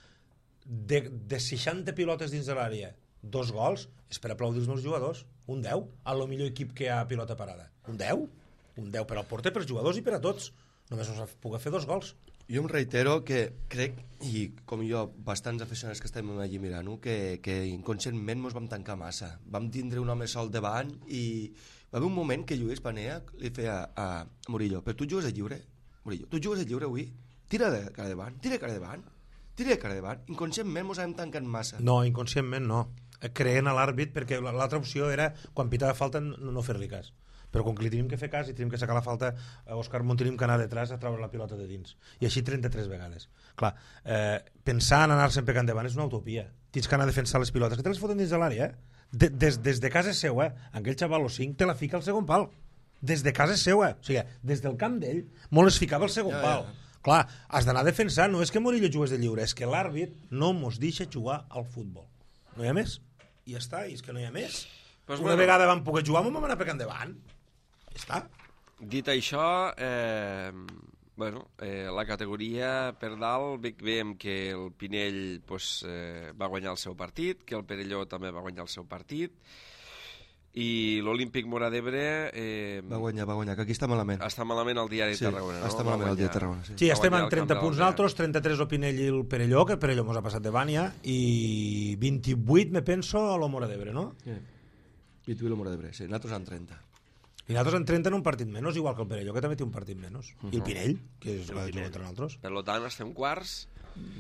De, de seixanta pilotes dins de l'àrea, dos gols, és per aplaudir els meus jugadors. Un deu, a lo millor equip que hi ha a pilota parada. Un deu? Un deu per al porter, per als jugadors i per a tots. Només ens ha pogut fer dos gols. Jo em reitero que crec, i com jo, bastants aficionats que estem allí mirant-ho, que, que inconscientment ens vam tancar massa. Vam tindre un home sol davant i va haver un moment que Lluís Panea li feia a Murillo: però tu jugues a lliure? Murillo, tu jugues a lliure avui? Tira de cara davant, tira de cara davant, tira de cara davant. Inconscientment ens hem tancat massa. No, inconscientment no. Creent a l'àrbit, perquè l'altra opció era, quan pitava falta, no, no fer-li cas. Però com que li tenim que fer cas i tenim que sacar la falta, a Òscar Mont tenim que anar detrás a treure la pilota de dins. I així trenta-tres vegades. Clar, eh, pensar en anar sempre endavant és una utopia. Tens que anar a defensar les pilotes, que te les foten dins de l'àrea, eh? De, des, des de casa seva, aquell xaval o cinc te la fica al segon pal. Des de casa seva. O sigui, des del camp d'ell, molt es ficava al segon ja, pal. Ja. Clar, has d'anar a defensar. No és que Murillo jugués de lliure, és que l'àrbit no mos deixa jugar al futbol. No hi ha més. I ja està, i és que no hi ha més. Pues Una bueno. vegada vam poder jugar, vam anar per endavant. Ja està. Dit això, eh, bueno, eh, la categoria per dalt veiem que el Pinell pues, eh, va guanyar el seu partit, que el Perelló també va guanyar el seu partit, i l'Olímpic Móra d'Ebre eh, Va guanyar, va guanyar, que aquí està malament. està malament al diari Sí, de Tarragona. està no? malament Va el dia de guanyar. Tarragona, sí. Sí, Va estem guanyar en el trenta camp punts de l'Aldea. nosaltres, trenta-tres el Pinell i el Perelló, que el Perelló mos ha passat de Bània, i vint-i-vuit, me penso, a lo Móra d'Ebre, no? Sí. Pitu i la Móra d'Ebre, sí, nosaltres en trenta. I nosaltres en trenta en un partit menys, igual que el Perelló, que també té un partit menys. Uh -huh. I el Pinell, que és la que juga entre nosaltres. Per tant, estem quarts.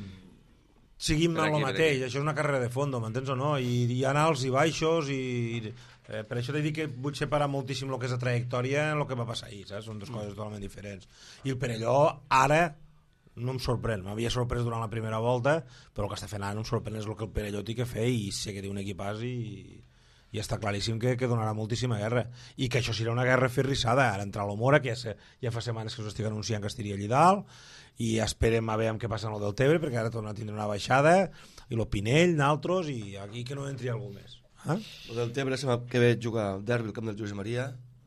Seguim Per amb aquí, el per mateix, aquí. això és una carrera de fondo, m'entens o no? I hi ha alts i baixos, i eh, per això t'he dit que vull separar moltíssim el que és la trajectòria en el que va passar ahir, saps? Són dues coses totalment diferents. I el Perelló, ara, no em sorprèn, m'havia sorprès durant la primera volta, però el que està fent ara no em sorprèn és el que el Perelló té que fer, i sé que té un equipàs i, i està claríssim que, que donarà moltíssima guerra, i que això serà una guerra ferrissada. Ara entra l'Omora, que ja, se, ja fa setmanes que us estic anunciant que estaria allà dalt, i esperem a veure què passa en el del Tebre, perquè ara torna a tindre una baixada, i el Pinell, naltros, i aquí que no entri algú més. Eh? El del Tebre, setmana que ve jugar al derbi al camp del Josep Maria,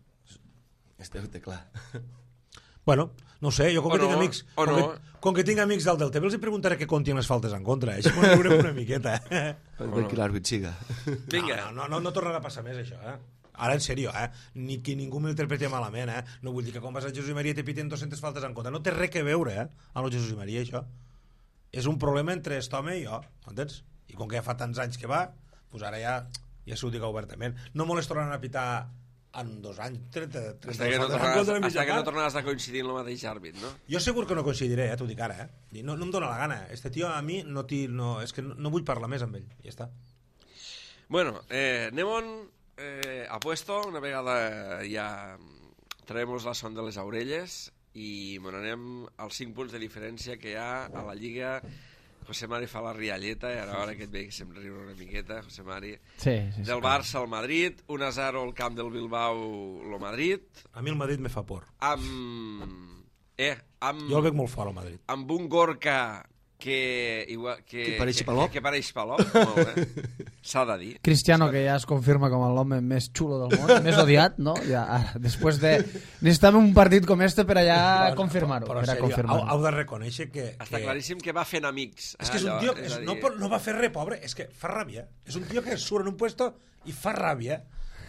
este té clar. Bueno, no ho sé, jo com O que no, tinc amics o com, no. que, com que tinc amics del del Tebre els hi preguntaré què comptin les faltes en contra, eh? Així m'ho veurem una miqueta. Eh? Perquè l'àrbit siga. Vinga. No, no, no, no tornarà a passar més això, eh? Ara, en sèrio, eh? Ni que ningú m'interpreti malament, eh? No vull dir que quan vas a Jesús i Maria te piten dues-centes faltes en contra. No té res que veure, eh? Amb el Jesús i Maria, això. És un problema entre aquest home i jo, entens? I com que ja fa tants anys que va, doncs ara ja, ja s'ho dic obertament. No me les tornaran a pitar en dos anys, trenta, trenta Hasta que no faltes en contra de tornaràs, mitja hasta que no part. tornaràs a coincidir en el mateix àrbit, no? Jo segur que no coincidiré, eh, t'ho dic ara, eh? No, no em dóna la gana. Este tio a mi no, ti, no, és que no, no vull parlar més amb ell, ja està. Bueno, eh, anem on eh, apuesto, una vegada ja traemos la son de les orelles i bueno, anem als cinc punts de diferència que hi ha a la Lliga. José Mari fa la rialleta i ara, ara que et veig que se'm riu una miqueta, José Mari. Sí, sí, sí. Del Barça al Madrid, un a zero al camp del Bilbao, lo Madrid, A mi el Madrid me fa por. amb... Eh, amb... Jo el veig molt fort, el Madrid. amb un Gorka que... Igual, que, Que pareix que, Palop. Que pareix Palop, molt bé. S'ha de dir. Cristiano, que ja es confirma com l'home més xulo del món, més odiat, no? Ja, ara, després de... Necessitem un partit com este per allà confirmar-ho. Però, Per a en sèrio, confirmar heu, heu de reconèixer que... Està que... claríssim que va fent amics. És que és un allò, tio a que és, dir, no, pot- no va fer res, pobre, és que fa ràbia. És un tio que surt en un puesto i fa ràbia.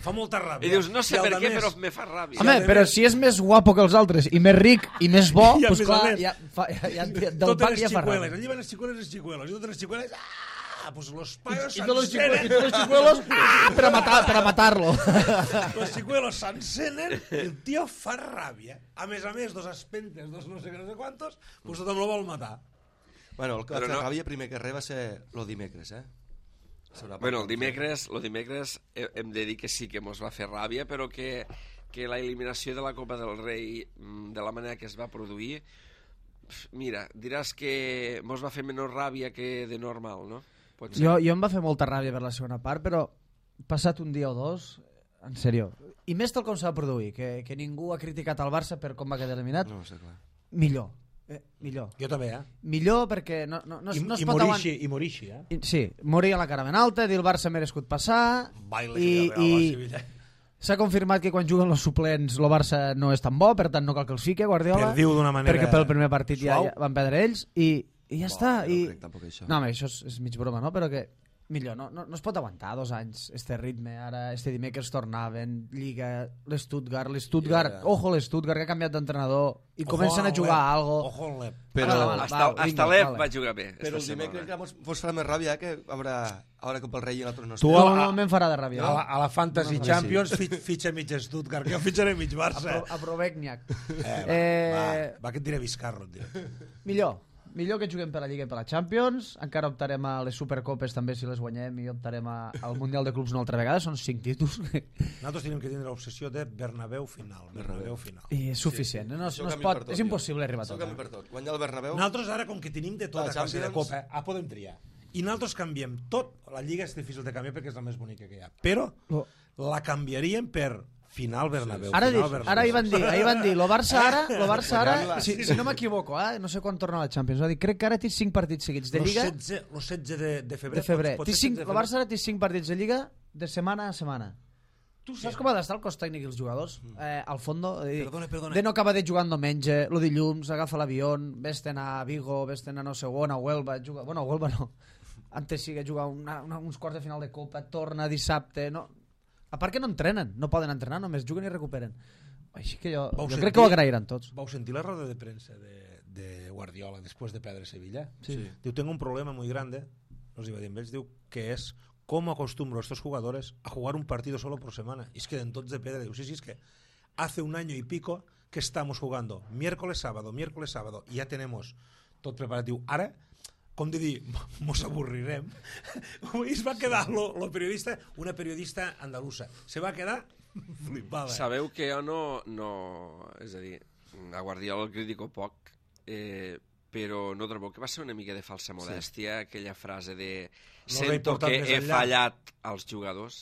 fa molta ràbia. I dius, no sé I per què, més, però me fa ràbia. Home, però si és més guapo que els altres i més ric i més bo, I a doncs més a clar, més, ja, fa, ja, ja, del totes pack les ja fa xicueles, ràbia. allí van les xicueles i les xicueles, i totes les xicueles, ah, pues los payos I tots els xicuelos, i s'encenen, tots els xicuelos ah, per a matar, per a matar-lo. los xicuelos s'encenen, el tio fa ràbia. A més a més, dos espentes, dos no sé què, no sé quantos, pues tothom lo vol matar. Bueno, el que va Però fer no- ràbia primer que res va ser lo dimecres, eh? Sobre Bueno, el dimecres, el dimecres he- hem de dir que sí que mos va fer ràbia, però que, que la eliminació de la Copa del Rei, mm, de la manera que es va produir, pf, mira, diràs que mos va fer menys ràbia que de normal, no? Pot ser. Jo, jo em va fer molta ràbia per la segona part, però passat un dia o dos, en sèrio, i més tal com s'ha de produir, que, que ningú ha criticat el Barça per com va quedar eliminat, No, sé, clar. millor. Eh, millor. Jo també, eh? Millor perquè no, no, no, I, no es i pot morir aguantar... així, i morir així, eh? I- Sí, morir a la cara ben alta, dir el Barça ha merescut passar, Baile i, que hi ha i a Sevilla. s'ha confirmat que quan juguen els suplents el Barça no és tan bo, per tant no cal que els fique Guardiola, Perdiu d'una manera perquè pel primer partit ja, suau. ja van perdre ells, i, i ja està. no I... crec tampoc això. No, home, això és, és mig broma, no? Però que millor, no, no, no es pot aguantar dos anys este ritme, ara este dimecres tornaven, Lliga, l'Stuttgart, l'Stuttgart, Ja, ja. ojo l'Stuttgart que ha canviat d'entrenador i comencen a Ojo, jugar Lep. a algo. Ojo al Lep. Però, Vale, vale. Hasta, Val, hasta vinga, l'E F vale. va jugar bé. però el esta dimecres setmana. que mos, mos farà més ràbia, eh, que haurà, haurà Copa el Rei i nosaltres no Tu estem. No, a- no, me'n farà de ràbia. A la, a la Fantasy No, no, Champions fi, fitxa mig Stuttgart, que jo fitxaré mig Barça. A Provecniak. Eh, va, Eh, va, va, que et diré Vizcarro, et diré. Millor. Millor que juguem per la Lliga i per la Champions. Encara optarem a les Supercopes també si les guanyem i optarem a, al Mundial de Clubs una altra vegada. Són cinc títols Nosaltres tenim que tindre l'obsessió de Bernabéu final. Bernabéu final. i és suficient. No, no, Això no es camí pot, per tot, és jo. impossible arribar a Això tot. camí Eh? per tot. Guanyar el Bernabéu... Nosaltres ara, com que tenim de tota La classe de Champions- copa, ah, podem triar. I nosaltres canviem tot. La Lliga és difícil de canviar perquè és la més bonica que hi ha. Però Lo- la canviaríem per final Bernabéu. Ara, final dic, Bernabéu. ara hi van dir, ahir van dir, lo Barça ara, lo Barça ara, Guanyar-la. si, si no m'equivoco, eh, no sé quan torna a la Champions, va dir, crec que ara té cinc partits seguits de Lo Lliga setze, lo setze de, de febrer. de febrer. Pot, pot Té ser cinc, setze de el Barça febrer. ara té cinc partits de Lliga de setmana a setmana. Tu saps com ha d'estar el cos tècnic i els jugadors? Eh, al fondo, de, dir, Perdona, perdona. de no acabar de jugar diumenge, lo dilluns, agafa l'avió, vés-te'n a Vigo, vés-te'n a no sé on, a Huelva, juga... bueno, a Huelva no, antes sí que juga una, una, uns quarts de final de Copa, torna dissabte, no... A part que no entrenen, no poden entrenar, només juguen i recuperen. Així que jo, Vau jo sentir- crec que ho agrairan tots. Vau sentir la roda de premsa de, de Guardiola después de perdre Sevilla? Sí. Sí. Diu, tengo un problema muy grande, nos iba a dir amb ells, diu, que es cómo acostumbro a estos jugadores a jugar un partido solo por semana. Y es que en tots de pedra, diu, sí, sí, es que hace un año y pico que estamos jugando miércoles, sábado, miércoles, sábado, y ya tenemos tot preparat. Diu, ara, com de dir, mos avorrirem. I es va quedar lo, lo periodista, una periodista andalusa, se va quedar flipada. Sabeu que jo no, no... És a dir, a Guardiola el critico poc, eh, però no trobo que va ser una mica de falsa modèstia, sí. Aquella frase de No sento l'he portat que més he enllà." fallat als jugadors.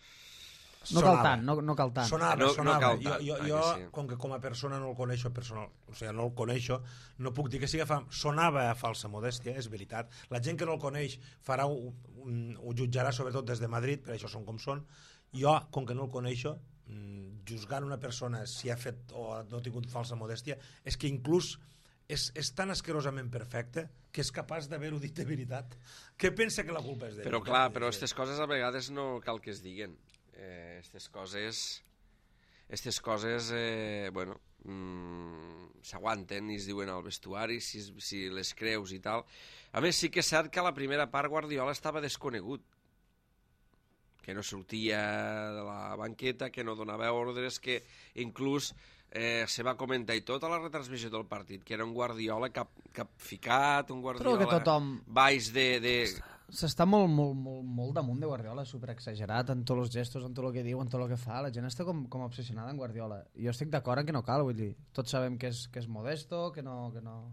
No cal tant, no, no cal tant. Sonava, No- no sonava. cal jo, tant, jo, ah, jo que sí. com que com a persona no el coneixo personal, o sigui, no el coneixo, no puc dir que siga fam... sonava a falsa modèstia, és veritat. La gent que no el coneix farà un, un, ho jutjarà sobretot des de Madrid, per això són com són. Jo, com que no el coneixo, mm, juzgant una persona si ha fet o no ha tingut falsa modèstia, és que inclús és, és tan asquerosament perfecte que és capaç d'haver-ho dit de veritat, que pensa que la culpa és d'ell. Però clar, però aquestes coses a vegades no cal que es diguen. Eh, estes coses... Estes coses, eh, bueno, mm, s'aguanten i es diuen al vestuari, si, es- si les creus i tal. A més, sí que és cert que a la primera part Guardiola estava desconegut. Que no sortia de la banqueta, que no donava ordres, que inclús eh, se va comentar i tota la retransmissió del partit, que era un Guardiola cap, capficat, un Guardiola que tothom- baix de... de... S'està molt, molt, molt, molt damunt de Guardiola, superexagerat en tots els gestos, en tot el que diu, en tot el que fa. La gent està com, com obsessionada en Guardiola. Jo estic d'acord en que no cal, vull dir, tots sabem que és, que és modesto, que no... Que no...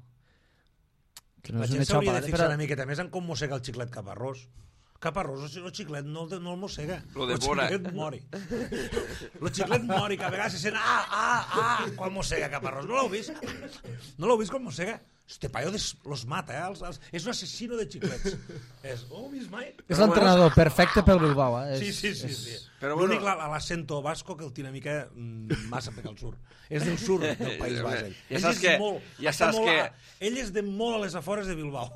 Que no La és gent un s'hauria de eixampalate, fixar però- una miqueta més en com mossega el xiclet Caparrós. Caparrós, el xiclet no, el- no el mossega. Lo El devora. xiclet mori. El xiclet mori, que a vegades se sent ah, ah, ah, quan mossega Caparrós. No l'heu vist? No l'heu vist quan mossega? Este paio des, los mata, eh? Els, els, és un assassino de xiclets. És, oh, vist mai? És l'entrenador perfecte pel Bilbao, eh? Sí, És- sí, sí. és- sí. Però L'únic, bueno- la- l'acento basco, que el tira una mica mm, massa perquè el sur. És del sur del País Basc. ell. Ja Ell saps és que- molt, ja està saps molt que- a- Ell és de molt a les afores de Bilbao.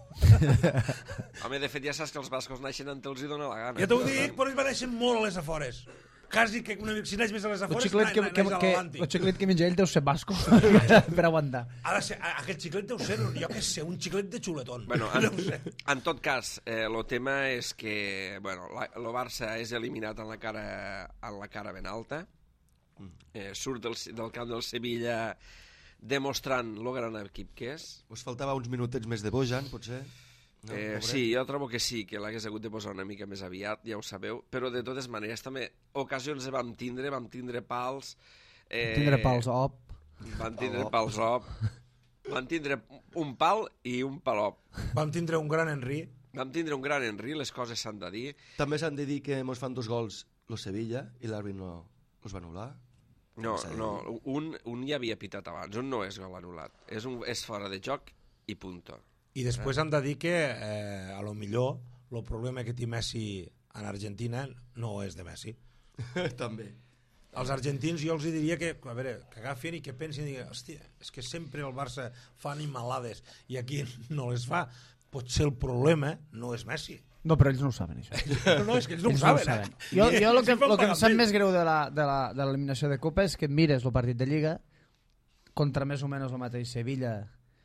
Home, de fet, ja saps que els bascos naixen on els hi dóna la gana. Ja t'ho dic, però ell va néixer molt a les afores. quasi que una, si naix més a les El afores, xiclet que, naix que, a que, l'Atlàntic. el xiclet que menja ell deu ser basco per aguantar. Ha de ser, aquest xiclet deu ser, jo què sé, un xiclet de xuletón. Bueno, en, en tot cas, eh, el tema és que bueno, el Barça és eliminat en la cara, en la cara ben alta, eh, surt del, del camp del Sevilla demostrant el gran equip que és. Us faltava uns minutets més de Bojan, potser? No, Eh, sí, jo trobo que sí, que l'hagués hagut de posar una mica més aviat, ja ho sabeu, però de totes maneres també ocasions vam tindre, vam tindre pals... Eh, Tindre pals, op. Vam tindre pals op, vam tindre un pal i un palop. Vam tindre un gran Henry. Vam tindre un gran Henry, les coses s'han de dir. També s'han de dir que mos fan dos gols lo Sevilla i l'àrbit no els va anul·lar. No, no, un, un ja havia pitat abans, un no és gol anul·lat, és, un, és fora de joc i punto. I després hem de dir que, eh, a lo millor, el problema que té Messi en Argentina no és de Messi. També. Els argentins jo els diria que, a veure, que agafin i que pensin i diguin, hòstia, és que sempre el Barça fa animalades i aquí no les fa. Potser el problema no és Messi. No, però ells no ho saben, això. No, no, és que ells no Ells ho saben. saben. Eh? Jo, jo el que, Ells fan lo que em pagar sap amb més ells. greu de la- de la- de l'eliminació de, de Copa és que mires el partit de Lliga contra més o menys el mateix Sevilla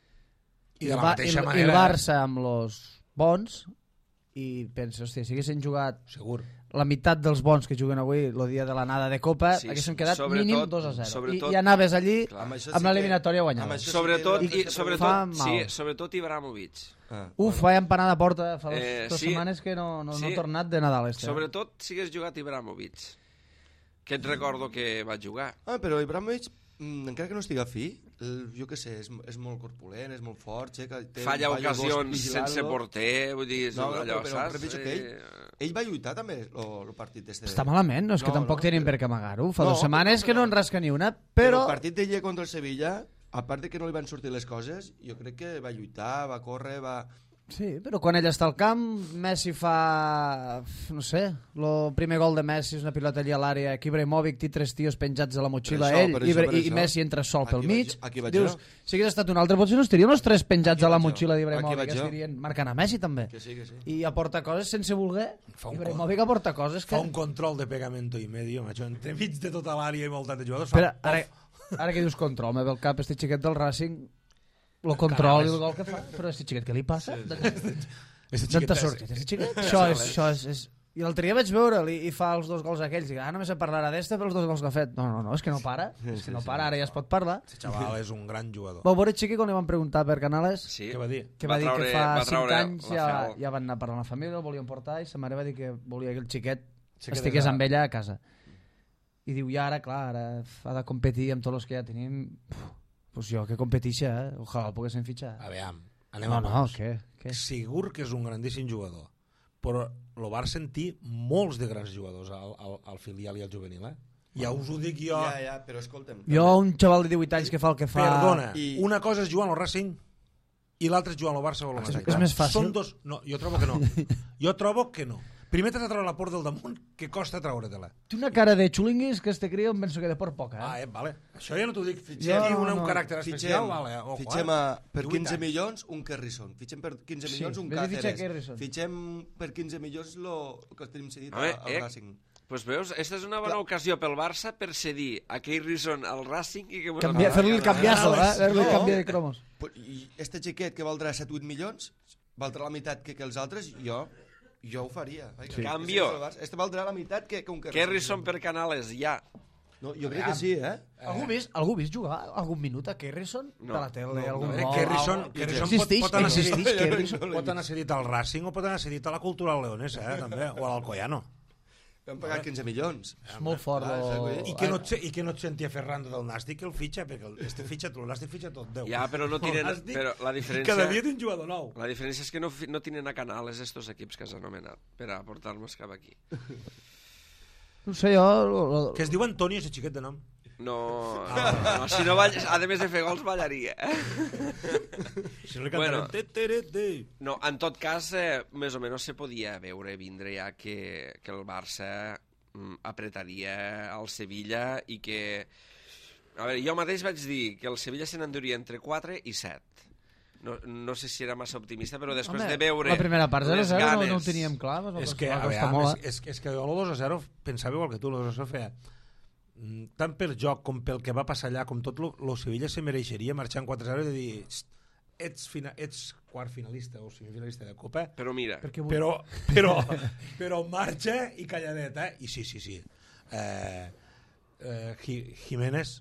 I de la el Ba- mateixa i, el- manera... i el Barça amb los bons i penso, hòstia, si haguessin jugat Segur. la meitat dels bons que juguen avui el dia de l'anada de Copa, Sí, sí, haguéssim quedat sobretot- mínim dos a zero. sobretot- I, I anaves allí Clar. Amb això amb sí l'eliminatòria que- guanyada. amb això sí Sobretot, que- i, Fa sobretot, mal. sí, sobretot Ibrahimovic. Ah, Uf, vaya empanada porta fa dos, Eh, dues sí. setmanes que no, no, no Sí. he tornat de Nadal. Este, eh? Sobretot si hagués jugat Ibrahimovic, que et recordo que va jugar. Ah, però Ibrahimovic, mm, encara que no estiga fi, el, jo què sé, és, és molt corpulent, és molt fort, sé que té Falla un paio gos ocasions vigilant-lo. sense porter, vull dir, No, no, allò, però, però saps? prefereixo que ell, ell va lluitar també el partit este. Està malament, no és que No, tampoc no, tenim però- per què amagar-ho. Fa No, dues setmanes però- que no en rasca ni una, Però però... el partit de Lliga contra el Sevilla, a part de que no li van sortir les coses, jo crec que va lluitar, va córrer, va... Sí, però quan ell està al camp, Messi fa... no sé, el primer gol de Messi és una pilota allà a l'àrea, que Ibrahimovic té tres tios penjats a la motxilla, Per això, ell, per i, això, per i això. Messi entra sol Aquí pel vaig- mig. aquí vaig Dius, jo. si hagués estat un altre, potser no estaríem els tres penjats Aquí a la vaig jo. motxilla Aquí d'Ibrahimovic, vaig jo. estarien marcant a Messi també. Que sí, que sí. I aporta coses sense voler. Fa un Ibrahimovic aporta coses que... Fa un control de pegamento i medio, macho, entremig de tota l'àrea i voltant de jugadors. Espera, fa ara, pof. ara que dius control, me ve el cap este xiquet del Racing, el control i el gol que fa, però este xiquet què li passa? Este Tanta xiquet sort, este xiquet. Això és... Això és, és... I l'altre dia vaig veure'l i, i fa els dos gols aquells. I ah, només se parlarà d'este per els dos gols que ha fet. No, no, no, és que no para. És que no para, ara ja es pot parlar. Este xaval és un gran jugador. Vau veure, Xiqui, quan li van preguntar per Canales, Sí. Què va dir? que va, Va dir traure- que fa va cinc traure anys la ja, fel. ja van anar parlant la família, el volien portar, i sa mare va dir que volia que el xiquet Sí que estigués des de- amb ella a casa. I diu, i ara, clar, ara ha de competir amb tots els que ja tenim. Uf, pues jo que competixa, eh? Ojalà el poguessin fitxar. A veure, anem No, a no, mans. què? què? Segur que és un grandíssim jugador, però el Barça en té molts de grans jugadors al, al, al filial i al juvenil, eh? Ja us ho dic jo. Ja, ja, però escolta'm. Jo, un xaval de divuit anys que fa el que fa... Perdona, I- una cosa és jugant al Racing i l'altra és jugant al Barça o al Madrid. és més fàcil. Són dos... No, jo trobo que no. Jo trobo que no. Primer t'has de treure la por del damunt, que costa treure-te-la. Té una cara de xulinguis que este crio em penso que de por poca, eh? Ah, eh, vale. Això ja no t'ho dic. Jo Fitxem no, una, un no. caràcter especial, Fitxem, vale. Ojo, fitxem eh? a, per divuit quinze anys. milions un Carrison. Fitxem per quinze Sí, milions un vés a fitxar Cáceres. Carrison. Fitxem per quinze milions lo que tenim cedit A veure, al eh, Racing. Pues veus, esta és una bona Clar. ocasió pel Barça per cedir a Keirison al Racing i que... mos Canvia, amaga fer-li el la- canviazo, eh? Fer-li el No. canvi de cromos. Però, I este xiquet que valdrà set vuit milions, valdrà la meitat que, que els altres, jo jo ho faria. Sí. Canvio. Este valdrà la meitat que, que un Carrison. Keirison per Canales, ja. No, jo crec que sí, eh? Algú ha vist, algú ha vist jugar algun minut a Kerrison? No. De la tele, No, algun no, Eh, gol? Kerrison, algo- Kerrison pot, Existeix, pot anar existeix cedit, Kerrison. pot anar cedit al Racing o pot anar cedit a la Cultural Leonesa, eh, també, o a l'Alcoyano. Vam pagar quinze milions. És molt fort. Ah, lo- sí, I que no et, se- i que no et sentia Ferrando del Nàstic, que el fitxa, perquè el, este fitxa, el Nàstic fitxa tot Déu. Ja, però no tenen... El Nàstic, Però la diferència... Cada dia té un jugador nou. La diferència és que no, fi- no tenen a Canales estos equips que has anomenat per a portar-nos cap aquí. No sé, jo... Lo, lo, Que es diu Antonio, ese xiquet de nom. No, no, si no ball... a més de fer gols ballaria. Si no li Bueno. cantarem... Te, tere, te. No, en tot cas, eh, més o menys se podia veure vindre ja que, que el Barça mm, apretaria al Sevilla i que... A veure, jo mateix vaig dir que el Sevilla se n'enduria entre quatre i set. no, no sé si era massa optimista, però després Home, de veure la primera part zero les zero no, ganes... no ho teníem clar. És que, a veure, és, és, és que el dos a zero pensava igual que tu, el dos a zero feia tant per joc com pel que va passar allà, com tot, el Sevilla se mereixeria marxar en quatre a zero i dir ets, fina, ets quart finalista o semifinalista de Copa, Però mira, però, però, però marxa i calladet, eh? I sí, sí, sí. Eh, eh, Jiménez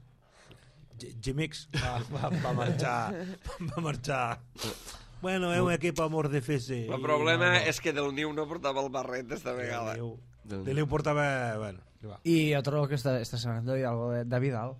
Gimix va, va, va marxar va marxar bueno, és un equip amor de F C. el problema no, no. és que del Niu no portava el barret esta vegada. Del Niu, del Niu portava... Bueno, y otro que está, está sonando y algo de, de Vidal.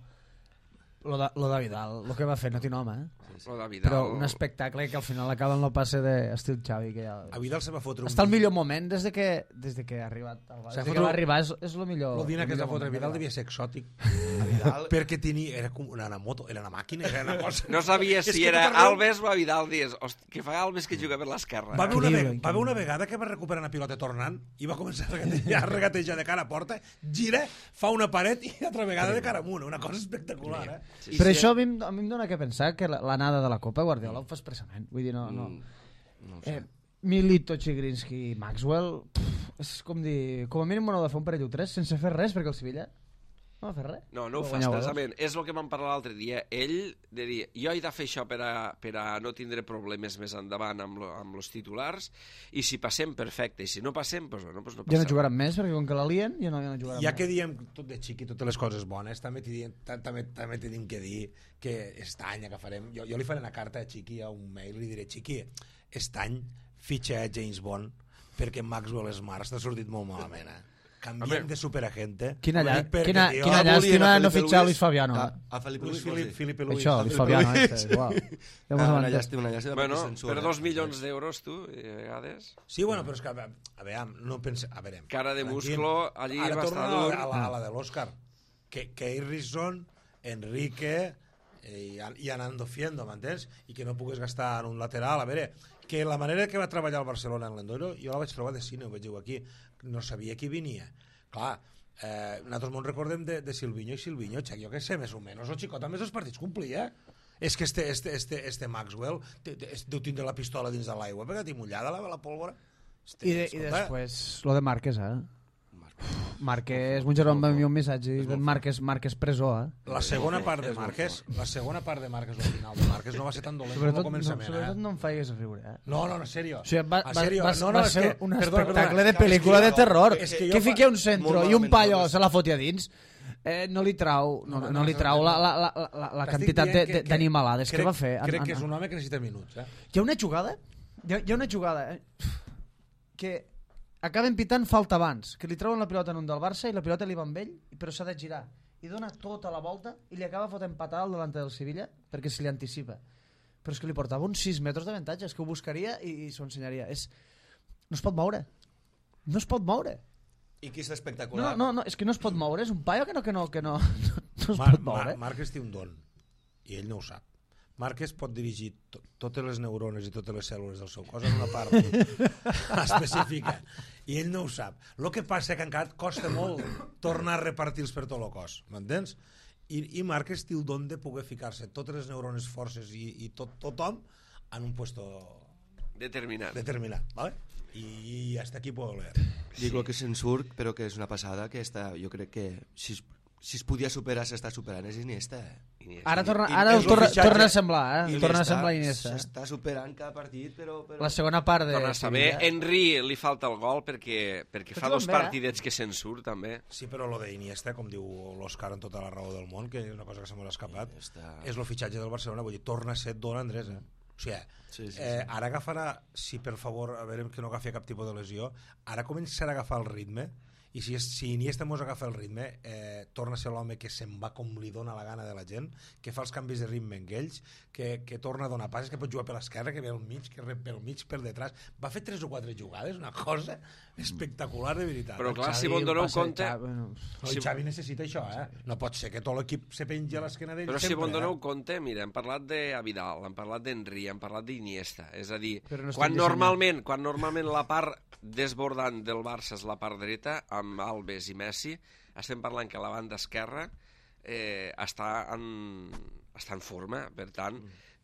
Lo de, lo de Vidal, lo que va fer no tiene home, eh? Lo de Vidal... Però un espectacle que al final acaba en el passe d'estil Xavi. Que ja... A Vidal se va fotre un... Està el millor moment des de que, des de que ha arribat. Al Barça. Des de que va arribar és, és el millor... El dinar que es va fotre moment, Vidal devia ser exòtic. Vidal... Perquè tenia... Era com una, una moto, era una màquina, era una cosa... No sabia si era Alves o Vidal, dies. Hosti, que fa Alves que juga per l'esquerra. Va haver una, ve va haver una vegada que va recuperar una pilota tornant i va començar a regatejar, a regatejar de cara a porta, gira, fa una paret i altra vegada de cara amunt. Una cosa espectacular, eh? Sí, Però sí. això a mi, a mi em dona que pensar que l'anada de la Copa Guardiola ho fa expressament. Vull dir, no... no. Mm, no ho sé. Eh, Milito, Chigrinsky i Maxwell, pff, és com dir... Com a mínim no ha de fer un parell o tres sense fer res, perquè el Sevilla no va fer res. No, no ho fa expressament. És el que vam parlar l'altre dia. Ell de dir, jo he de fer això per a, per a no tindre problemes més endavant amb, lo, amb els titulars, i si passem, perfecte, i si no passem, doncs bueno, pues no passa. Ja no jugaran més, perquè com que l'alien, ja no, ja no jugaran Ja més. que diem tot de xiqui, totes les coses bones, també tenim, també, també tenim que dir que aquest any que farem... Jo, jo li faré una carta a Xiqui, a un mail, i li diré, Xiqui, aquest any fitxa a James Bond perquè Maxwell Smart t'ha sortit molt malament, eh? Canviem de superagente. Quina, lla... Perquè, quina, tio, quina llàstima no fitxar Luis, Luis Fabiano. A, Eh? a Felipe Luis Luis, Filip, Filipe Luis. Això, Luis Fabiano. Este, uau. Ja Ah, mos una avances. llàstima, una llàstima. Bueno, perquè censura. per dos milions d'euros, tu, i a vegades... Sí, bueno, però és que, a veure, a veure no pense... A veure, Cara de tranquil. musclo, allí Ara va torna estar a, dur. la, a, la, a la de l'Òscar. Que, que Harrison, Enrique eh, i, i anando fiendo, m'entens? I que no pugues gastar en un lateral. A veure, que la manera que va treballar el Barcelona en l'Endoiro, jo la vaig trobar de cine, ho vaig dir aquí, no sabia qui venia. Clar, eh, nosaltres ens recordem de, de Silvinho i Silvinho, xec, jo què sé, més o menys, el xicot també els partits complia. És que este, este, este, este Maxwell te, te, deu tindre la pistola dins de l'aigua perquè té mullada la, la pólvora. Este, I, de, I escolta, després, lo de Márquez, eh? Márquez, un geró m'envia un missatge i Márquez, Márquez presó, eh? La segona part de Márquez, la segona part de Márquez, el final de Márquez no va ser tan dolent com Sobretot, el començament, no, sobretot eh? no em faigues riure, eh? No, no, no, en sèrio. O sigui, va, En va, sèrio, va, no, no, va és ser que- un perdona, espectacle perdona, de pel·lícula és que de jo- terror. és que jo Que fa- fiqui un centro Molt i un malament, paio nosaltres. se la foti a dins, eh, no li trau, no, no, no li trau la, la, la, la, la T'estic quantitat dient que- que- d'animalades que crec- va fer. en- Crec en- que és un home que necessita minuts, eh? Hi ha una jugada, hi ha, hi ha una jugada eh, que acaben pitant falta abans, que li treuen la pilota en un del Barça i la pilota li va amb ell, però s'ha de girar. I dona tota la volta i li acaba fotent patada al davant del Sevilla perquè se li anticipa. Però és que li portava uns sis metres d'avantatge, és que ho buscaria i, i s'ho ensenyaria. És... No es pot moure. No es pot moure. I qui és No, espectacular? no, no, és que no es pot moure, és un paio que no, que no, que no, no, no es Mar pot moure. Mar Márquez té un don i ell no ho sap. Márquez pot dirigir to totes les neurones i totes les cèl·lules del seu cos en una part específica i ell no ho sap. El que passa que encara et costa molt tornar a repartir-los per tot el cos, m'entens? I, i Márquez té el don de poder ficar-se totes les neurones forces i, i tot, tothom en un puesto Determinat. determinat, ¿vale? I, i hasta aquí puedo leer. Dic el que se'n surt, però que és una passada que està, jo crec que si es, si es podia superar s'està superant és Iniesta. Eh? Iniesta. Ara, torna, I- ara és ho torna, el fitxatge. torna a semblar, eh? Iniesta Torna a semblar Iniesta. eh? S'està superant cada partit, però... però... La segona part de... Torna a saber, Sevilla. Henry li falta el gol perquè, perquè fa Però dos també, eh? partidets que se'n surt, també. Sí, però lo d'Iniesta, com diu l'Òscar en tota la raó del món, que és una cosa que se m'ha escapat, Iniesta. és el fitxatge del Barcelona, vull dir, torna a ser Don Andrés, eh? O sigui, Sí, sí, eh, sí. ara agafarà, si per favor, a veure que no agafi cap tipus de lesió, ara començarà a agafar el ritme, i si, és, si Iniesta mos agafa el ritme, eh, torna a ser l'home que se'n va com li dona la gana de la gent, que fa els canvis de ritme en ells, que, que torna a donar passes, que pot jugar per l'esquerra, que ve al mig, que rep pel mig, per detrás. Va fer tres o quatre jugades, una cosa espectacular de veritat. Però clar, Xavi, si vos doneu passa, compte... Xavi, bueno, No, i Xavi necessita això, eh? No pot ser que tot l'equip se pengi a l'esquena d'ell Però si sempre, vos doneu eh? compte, mira, hem parlat de Vidal, hem parlat d'Henry, hem parlat d'Iniesta. És a dir, Però no estem quan, dissenyant. normalment, quan normalment la part desbordant del Barça és la part dreta, amb Alves i Messi, estem parlant que la banda esquerra eh, està, en, està en forma. Per tant,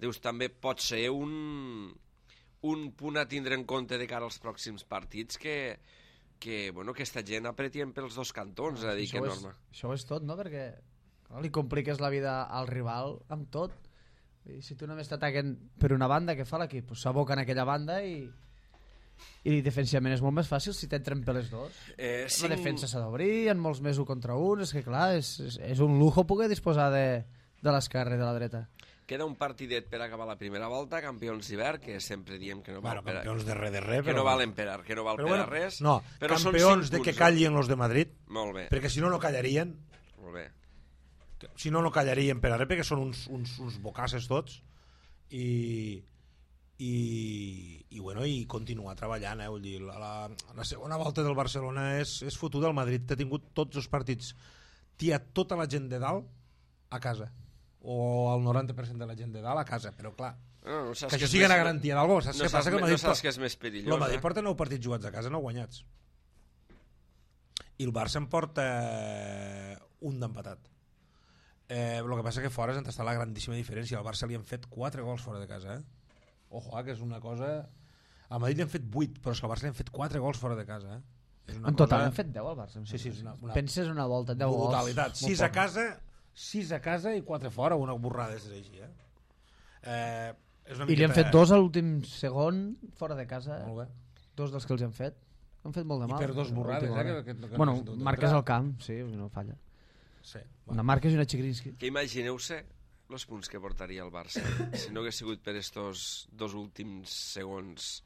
dius, també pot ser un, un punt a tindre en compte de cara als pròxims partits que, que bueno, aquesta gent apretien pels dos cantons, és a dir, que això, norma. és, això és tot, no? Perquè clar, li compliques la vida al rival amb tot. I si tu només t'ataquen per una banda, què fa l'equip? Pues s'aboca en aquella banda i, i defensivament és molt més fàcil si t'entren per les dos. Eh, La cinc... defensa s'ha d'obrir, en molts més un contra un, és que clar, és, és, és un lujo poder disposar de, de l'esquerra i de la dreta. Queda un partidet per acabar la primera volta, campions d'hivern, que sempre diem que no val Bueno, per a... campions de res de res, que però... no valen per a, que no val però per bueno, a res. No, però campions són de que punts, callin els de Madrid, no? Molt bé, perquè si no, no callarien. molt bé. Si no, no callarien per a res, perquè són uns, uns, uns bocasses tots. I, i, i, bueno, i continuar treballant, eh? Vull dir, la, la, la segona volta del Barcelona és, és fotuda. El Madrid ha tingut tots els partits, tia tota la gent de dalt a casa, o el noranta per cent de la gent de dalt a casa, però clar, No, no que això sigui una garantia d'algú. Saps no què passa? saps, Que el Madrid, no saps què és més perillós. el Madrid eh? porta nou partits jugats a casa, no guanyats. I el Barça en porta un d'empatat. Eh, el que passa que fora és on està la grandíssima diferència. Al Barça li han fet quatre gols fora de casa, eh? Ojo, eh, que és una cosa... Al Madrid li han fet vuit, però és que al Barça li han fet quatre gols fora de casa, eh? És una En total cosa... han fet deu al Barça. em Sí, sí, sembla. és una- una Penses una volta, deu gols. brutalitat. Molt Sis a poc. casa, sis a casa i quatre fora, una borrada és així, eh? eh és una I li han miqueta- fet dos a l'últim segon fora de casa. Molt bé. Dos dels que els han fet. Han fet molt de I mal. per dos borrades, Última eh, hora. que- que- que bueno, no has de marques entrar. al camp, sí, no falla. Sí, Una marca i una Chigrinsky. Que imagineu-se els punts que portaria el Barça si no hagués sigut per estos dos últims segons.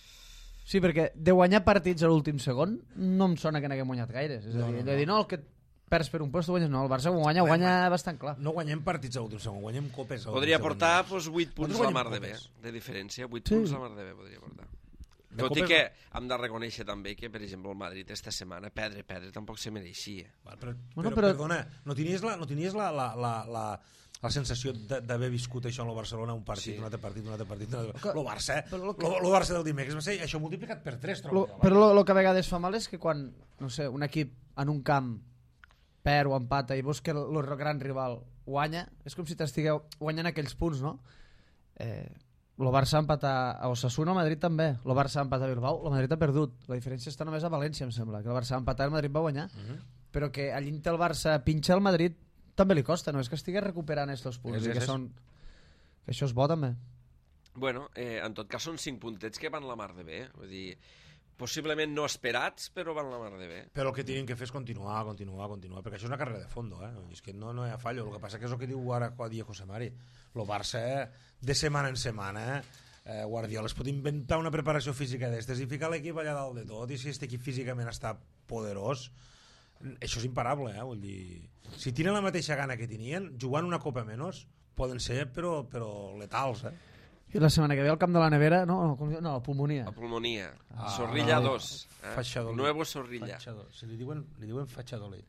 Sí, perquè de guanyar partits a l'últim segon no em sona que n'haguem guanyat gaires. És a No, dir, no, de no. dir, no, el que perds per un post guanyes, no, el Barça ho guanya, ho guanya bastant clar. No guanyem partits a l'últim segon, guanyem copes a l'últim Podria segon. portar pues, vuit punts Nosaltres la mar de guanyem bé, copes. de diferència. vuit Sí. punts la mar de bé podria portar. De Tot i copes- que hem de reconèixer també que, per exemple, el Madrid esta setmana, perdre, perdre, tampoc se mereixia. Val, Però, Bueno, però, però- perdona, no tenies la, no tenies la, la, la, la, la sensació de- d'haver viscut això en el Barcelona, un partit, Sí. un altre partit, un altre partit, un altre... Que- el Barça, però lo que- el Barça del dimecres va ser això multiplicat per tres, trobo. Lo, però el que a vegades fa mal és que quan, no sé, un equip en un camp perd o empata i veus que el, el gran rival guanya, és com si t'estigueu guanyant aquells punts, no? Eh, el Barça ha empatat a Osasuna, el Madrid també. El Barça ha empatat a Bilbao, el Madrid ha perdut. La diferència està només a València, em sembla, que el Barça ha empatat i el Madrid va guanyar. Uh -huh. Però que allí el Barça pinxa el Madrid també li costa, no és que estigui recuperant estos punts, És, i és, que, és. són, que això és bo també. Bueno, eh, en tot cas són cinc puntets que van la mar de bé. Vull dir, possiblement no esperats, però van la mar de bé. Però el que tenen que fer és continuar, continuar, continuar, perquè això és una carrera de fondo, eh? És que no, no hi ha fallo. El que passa que és el que diu ara quan dia José Mari. El Barça, de setmana en setmana, eh, Guardiola es pot inventar una preparació física d'estes i ficar l'equip allà dalt de tot, i si aquest equip físicament està poderós, això és imparable, eh? Vull dir, si tenen la mateixa gana que tenien, jugant una copa menys, poden ser, però, però letals, eh? I la setmana que ve al camp de la nevera, no, no, com, no la pulmonia. La pulmonia. Ah, Zorrilla no. dos. Eh? Fachadolid. Nuevo Zorrilla. Fachador. Si li diuen, li diuen Fachadolid.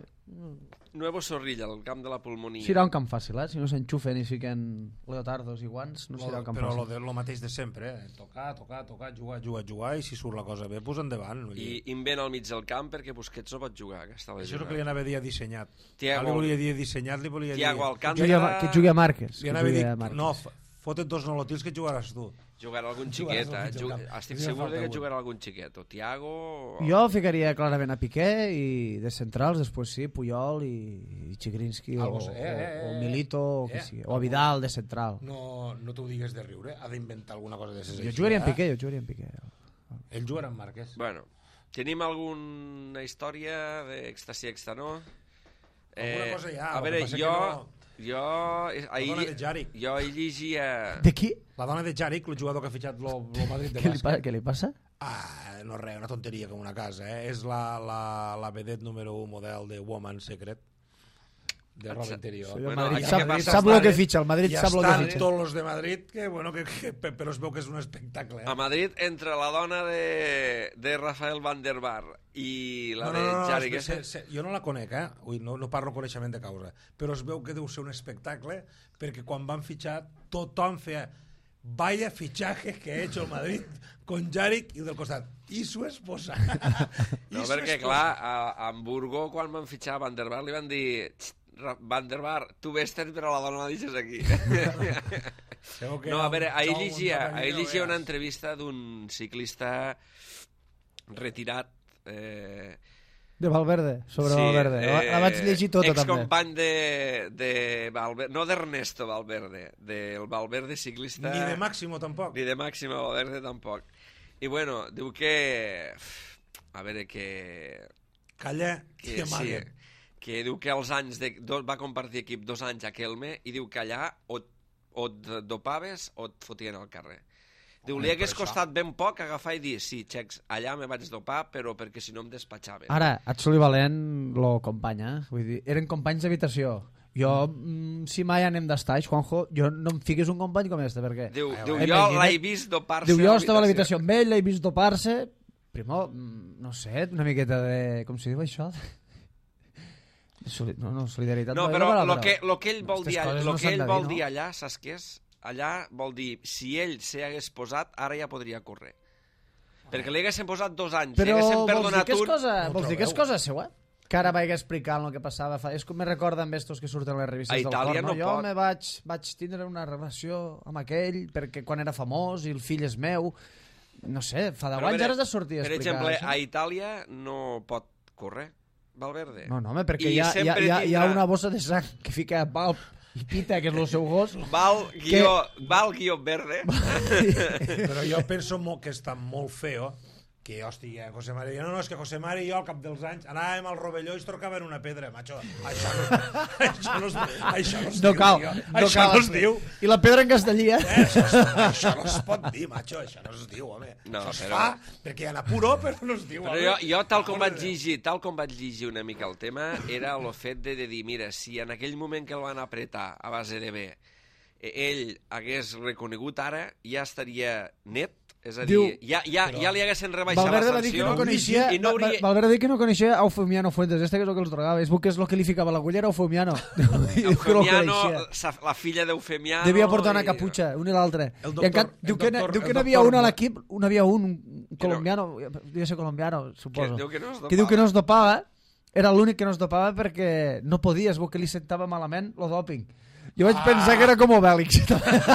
Nuevo Zorrilla, el camp de la pulmonia. Serà un camp fàcil, eh? Si no s'enxufen i fiquen leotardos i guants, no serà un camp Però lo, fàcil. de, lo mateix de sempre, eh? Tocar, tocar, tocar, jugar, jugar, jugar, i si surt la cosa bé, pues endavant. Vull dir. I invent al mig del camp perquè Busquets no pot jugar, que està Això és el que li anava a dir a dissenyat. Thiago- Ah, li volia dir dissenyat, li volia dir... Thiago Que Alcántara jugui a, que jugui a Márquez. Li Que anava a jugui dir, a Márquez. no, f- foten dos nolotils que jugaràs tu. jugarà algun Jugaràs xiquet, al eh? mig del Ju- camp. Estic Li segur falta de que un. jugarà algun xiquet, o Thiago... O... Jo ficaria clarament a Piqué i de centrals, després sí, Puyol i, i Chigrinsky o, Algo sé, eh, eh, o, o eh. Milito o, Eh, qui sigui, o a Vidal de central. No, no t'ho digues de riure, ha d'inventar alguna cosa de ses Jo jugaria en Piqué, jo jugaria en Piqué. Ell jugarà en Márquez. Bueno, tenim alguna història d'èxtasi extra, no? Alguna cosa hi ha, A el que veure, passa jo... que no- Jo... eh, Ahir, dona de Jaric. Jo ahir llegia... De qui? La dona de Jaric, el jugador que ha fitxat el Madrid de Què li, pa- bàsquet. què li passa? Ah, no res, una tonteria com una casa, eh? És la, la, la vedet número un model de Woman Secret de roba interior. Sí, el Bueno, Madrid aquí sap, què passa? sap lo que fitxa, el Madrid ja sap lo que estan fitxa. tots els de Madrid que, bueno, que, que, però es veu que és un espectacle, eh? A Madrid, entre la dona de, de Rafael Van der Bar i la no, no, de no, no, Jari, es, se, se, jo no la conec, eh? Ui, no, no parlo coneixement de causa, però es veu que deu ser un espectacle perquè quan van fitxar tothom feia vaya fichaje que ha hecho el Madrid con Jaric i del costat i su esposa. No, I su perquè, esposa. clar, a, a Hamburgo, quan van fitxar Van der Bar, li van dir Van der Bar, tu vés-te'n, però la dona la deixes aquí. Que No, a veure, ahir Xau llegia, muntat allí, ahir no llegia una veas. entrevista d'un ciclista retirat, eh, De Valverde, sobre sí, Valverde. La, la vaig llegir tota, també. excompany de, de Valverde, no d'Ernesto Valverde, del Valverde ciclista... Ni de Máximo, tampoc. Ni de Máximo Valverde, tampoc. I bueno, diu que... A veure, que... Calla que i amaga. sí, que diu que als anys de, do, va compartir equip dos anys a Kelme i diu que allà o, o et dopaves o et fotien al carrer. Diu, Home, li hagués per això. costat ben poc agafar i dir sí, xecs, allà me vaig dopar, però perquè si no em despatxaven. Ara, Atzoli Valent lo companya, eh? Vull dir, eren companys d'habitació. Jo, mm, si mai anem d'estaix, Juanjo, jo no em fiquis un company com este, perquè... Diu, Ai, diu ai, jo imagina't- l'he vist dopar-se Diu, jo estava a l'habitació amb ell, l'he vist dopar-se... Primer, mm, no sé, una miqueta de... Com se diu això? Soli... No, no, solidaritat. No, és però la el paraula. que, lo que ell vol Aquestes dir, coses lo no que s'han ell de vol dir, dir no? allà, saps què és? Allà vol dir, si ell s'hi hagués posat, ara ja podria córrer. Perquè li haguessin posat dos anys, Però li haguessin vols dir perdonat que és un... cosa, No ho vols dir que és trobeu? cosa seua? Que ara vaig explicant el que passava. Fa... És com me recorda amb estos que surten a les revistes A del Itàlia porno. no Jo pot. me vaig, vaig tindre una relació amb aquell perquè quan era famós i el fill és meu. No sé, fa deu Però, a anys veure, ara has de sortir a Per explicar exemple, això. a Itàlia no pot córrer, Valverde. No, no, home, perquè I hi ha, hi, ha, sempre hi, ha, hi ha tindrà- una bossa de sang que fica Val i Pita, que és el seu gos. Val guió, val guió verde. Però jo penso molt que està molt feo que, hòstia, José Mari... No, no, és que José Mari i jo al cap dels anys anàvem al rovelló i es torcaven una pedra, macho. Això no, això no, es, això no es No diu, cal, tio. no Això cal. no es diu. I la pedra en castellí, eh? Eh, això, es, això no es pot dir, macho, això no es diu, home. No, això es però- fa perquè hi ha apuro, però no es diu, Però home. jo, jo tal, com vaig Mare de Déu. llegir, tal com vaig llegir una mica el tema, era el fet de, de dir, mira, si en aquell moment que el van apretar a base de bé, ell hagués reconegut ara, ja estaria net, és a dir, Diu- ja, ja, Però- ja li haguessin rebaixat Valverde la va dir que sanció no coneixia, i no hauria... Va- Valverde va dir que no coneixia a Eufemiano Fuentes, este que és el que els drogava. És que és el que li ficava la cullera a Eufemiano. I diu que no el Eufemiano, coneixia. sa- la filla d'Eufemiano... Devia portar una i- caputxa, un i l'altre. El I doctor- encara, diu el que, doctor- diu que el n'havia doctor un a Mo- l'equip, un havia un, un Que no- colombiano, devia ser colombiano, Que, suposo. diu que no es que diu que no dopava. es dopava, era l'únic que no es dopava perquè no podia, es veu que li sentava malament el doping. Jo vaig ah. pensar que era com Obèlix.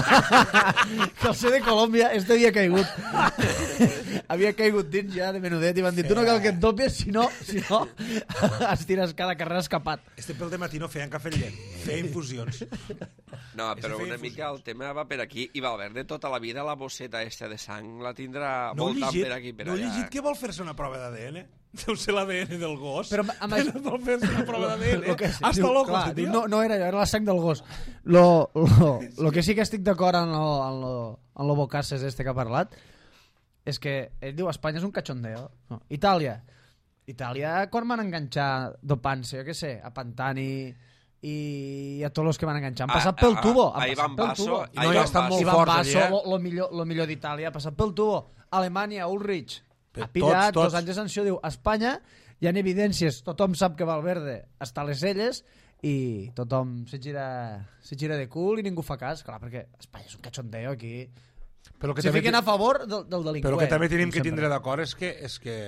Que el ser de Colòmbia este havia caigut. Havia caigut dins ja de menudet i van dir, tu no cal que et dopes, si no, si no estires cada carrera escapat. Este pel de matí no feien cafè llet, feia infusions. No, Ese però feia una mica el tema va per aquí i Valverde tota la vida la bosseta esta de sang la tindrà No heu voltant llegit, per aquí per no heu allà. llegit que vol fer-se una prova d'A D N? Deu ser l'A D N del gos. Però amb això- vol fer-se una prova d'A D N. Lo que, Hasta diu, loco, clar, este diu, tio. no, no era jo, era la sang del gos. Lo, lo, lo que sí que estic d'acord en lo, en lo, en lo Bocasses este que ha parlat és que ell diu Espanya és un cachondeo. No. Itàlia. Itàlia, quan van enganxar dopant-se, jo què sé, a Pantani i a tots els que van enganxar. Han Ah, passat pel ah, tubo. ah, Han Ivan passat pel Basso, tubo. I no, ja Ivan estan Basso. molt Ivan forts Basso, allà, eh? lo, lo, millor, lo millor d'Itàlia, ha passat pel tubo. Alemanya, Ulrich, Però ha pillat tots, tots. dos anys de sanció. Diu, a Espanya hi ha evidències, tothom sap que Valverde està a les elles i tothom se gira, se gira de cul i ningú fa cas. Clar, perquè Espanya és un cachondeo aquí. Però que Se també fiquen te- a favor del, del delinqüent. Però que també tenim com que sempre. tindre d'acord és que, és que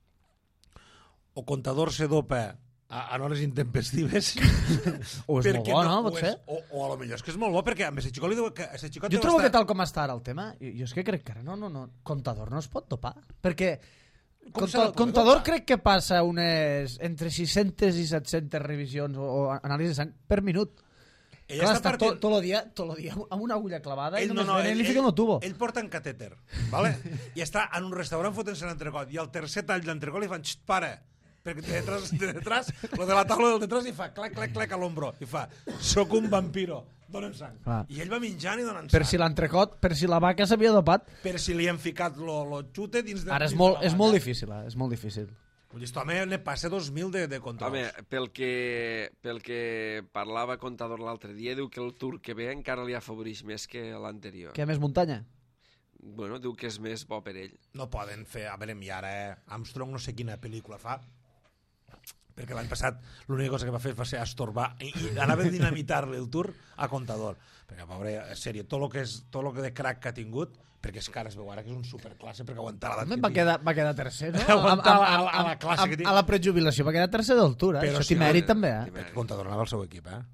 o Contador se dopa a, a hores intempestives O és molt perquè bo, no? o Pot és- ser? O, o a lo millor és que és molt bo perquè a més xicot li diu que a xicot Jo trobo que tal com està ara el tema, jo, jo és que crec que ara no, no, no, Contador no es pot dopar, perquè Com se Conta, la pot Contador dopar? crec que passa unes entre sis-centes i set-centes revisions o, o anàlisis de sang per minut. ell Clar, està està partint... tot, tot el dia, tot el dia amb una agulla clavada i ell, no, només no, venen ell, i li fiquen el tubo. ell porta en catèter, vale? I està en un restaurant fotent-se l'entrecot i al tercer tall d'entrecot li fan xt, para, perquè de detrás, de detrás, lo de la taula del detrás i fa clac, clac, clac a l'ombro i fa, soc un vampiro, dona'm sang. Clar. I ell va menjant i donant Per sang. si l'entrecot, per si la vaca s'havia dopat. Per si li han ficat lo, lo xute dins de... Ara és dins molt, de la és vaca. molt difícil, eh? És molt difícil. Vull dir, aquest home ne passa dos mil de, de controls. Home, pel que, pel que parlava Contador l'altre dia, diu que el Tour que ve encara li afavoreix més que l'anterior. Que hi ha més muntanya? Bueno, diu que és més bo per ell. No poden fer... A veure, i ara, eh? Armstrong no sé quina pel·lícula fa, perquè l'any passat l'única cosa que va fer va ser estorbar i, i anava a dinamitar-li el Tour a Contador, perquè pobre, en sèrio, tot el que és tot el que de crack que ha tingut, perquè és que ara es veu ara que és un superclasse, perquè aguantar l'edat que va quedar, va quedar tercer, no? Aguantar a, a, a la classe a, que té. a la prejubilació va quedar tercer del Tour, eh? Però Això si té no- mèrit també, eh? Perquè Contador anava al seu equip, eh?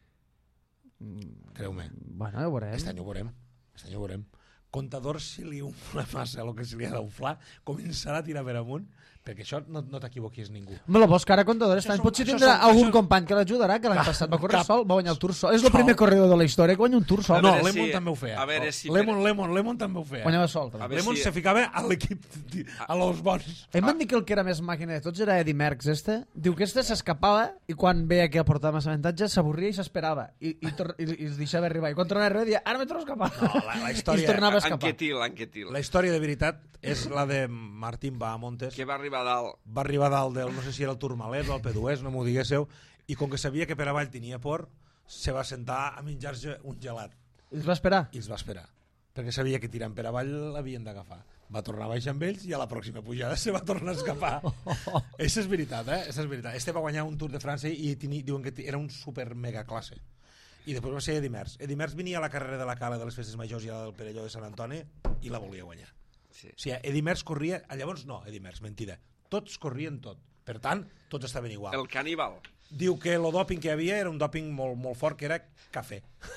Creu-me. Bueno, ja ho veurem. Aquest any ho veurem. Aquest any ho veurem. Contador, si li unfla massa el que se li ha d'unflar, començarà a tirar per amunt, perquè això no, no t'equivoquis ningú. Home, la bo és que ara Contador aquest Això any són- potser això tindrà són- algun això- company que l'ajudarà, que l'any Cap- passat va córrer cap- sol, va guanyar el Tour sol. És el sol. primer corredor de la història que guanya un Tour sol. A No, veure Lemon si- també ho feia. a veure si- Lemon, Lemon, Lemon també ho feia. Guanyava sol, A també. veure Lemon si- se ficava a l'equip, a los bons. Em van dir que el que era més màquina de tots era Eddie Merckx, este. Diu que este s'escapava i quan veia que aportava més avantatge s'avorria i s'esperava. I, i, tor- i, i es deixava arribar. I quan tornava a arribar deia, ara me torno a escapar. No, la- la història- I es tornava a escapar. Anquetil, Anquetil. La història de veritat és la de Martín Bahamontes, Que va arribar a dalt. va arribar a dalt del, no sé si era el Tourmalet o el P dos, no m'ho diguéssiu, i com que sabia que per avall tenia por, se va sentar a menjar-se un gelat. I es va esperar. I els va esperar, perquè sabia que tirant per avall l'havien d'agafar. Va tornar a baixar amb ells i a la pròxima pujada se va tornar a escapar. Això és veritat, eh? Això és veritat. Este va guanyar un Tour de França i tini, diuen que era un super mega classe. I després va ser Eddie Merckx. Eddie Merckx venia a la carrera de la Cala de les Festes Majors i a la del Perelló de Sant Antoni i la volia guanyar. Sí. O sigui, Eddie Merckx corria... Llavors no, Eddie Merckx, mentida. Tots corrien tot. Per tant, tots estaven igual. El caníbal. Diu que el dòping que hi havia era un dòping molt, molt fort, que era cafè.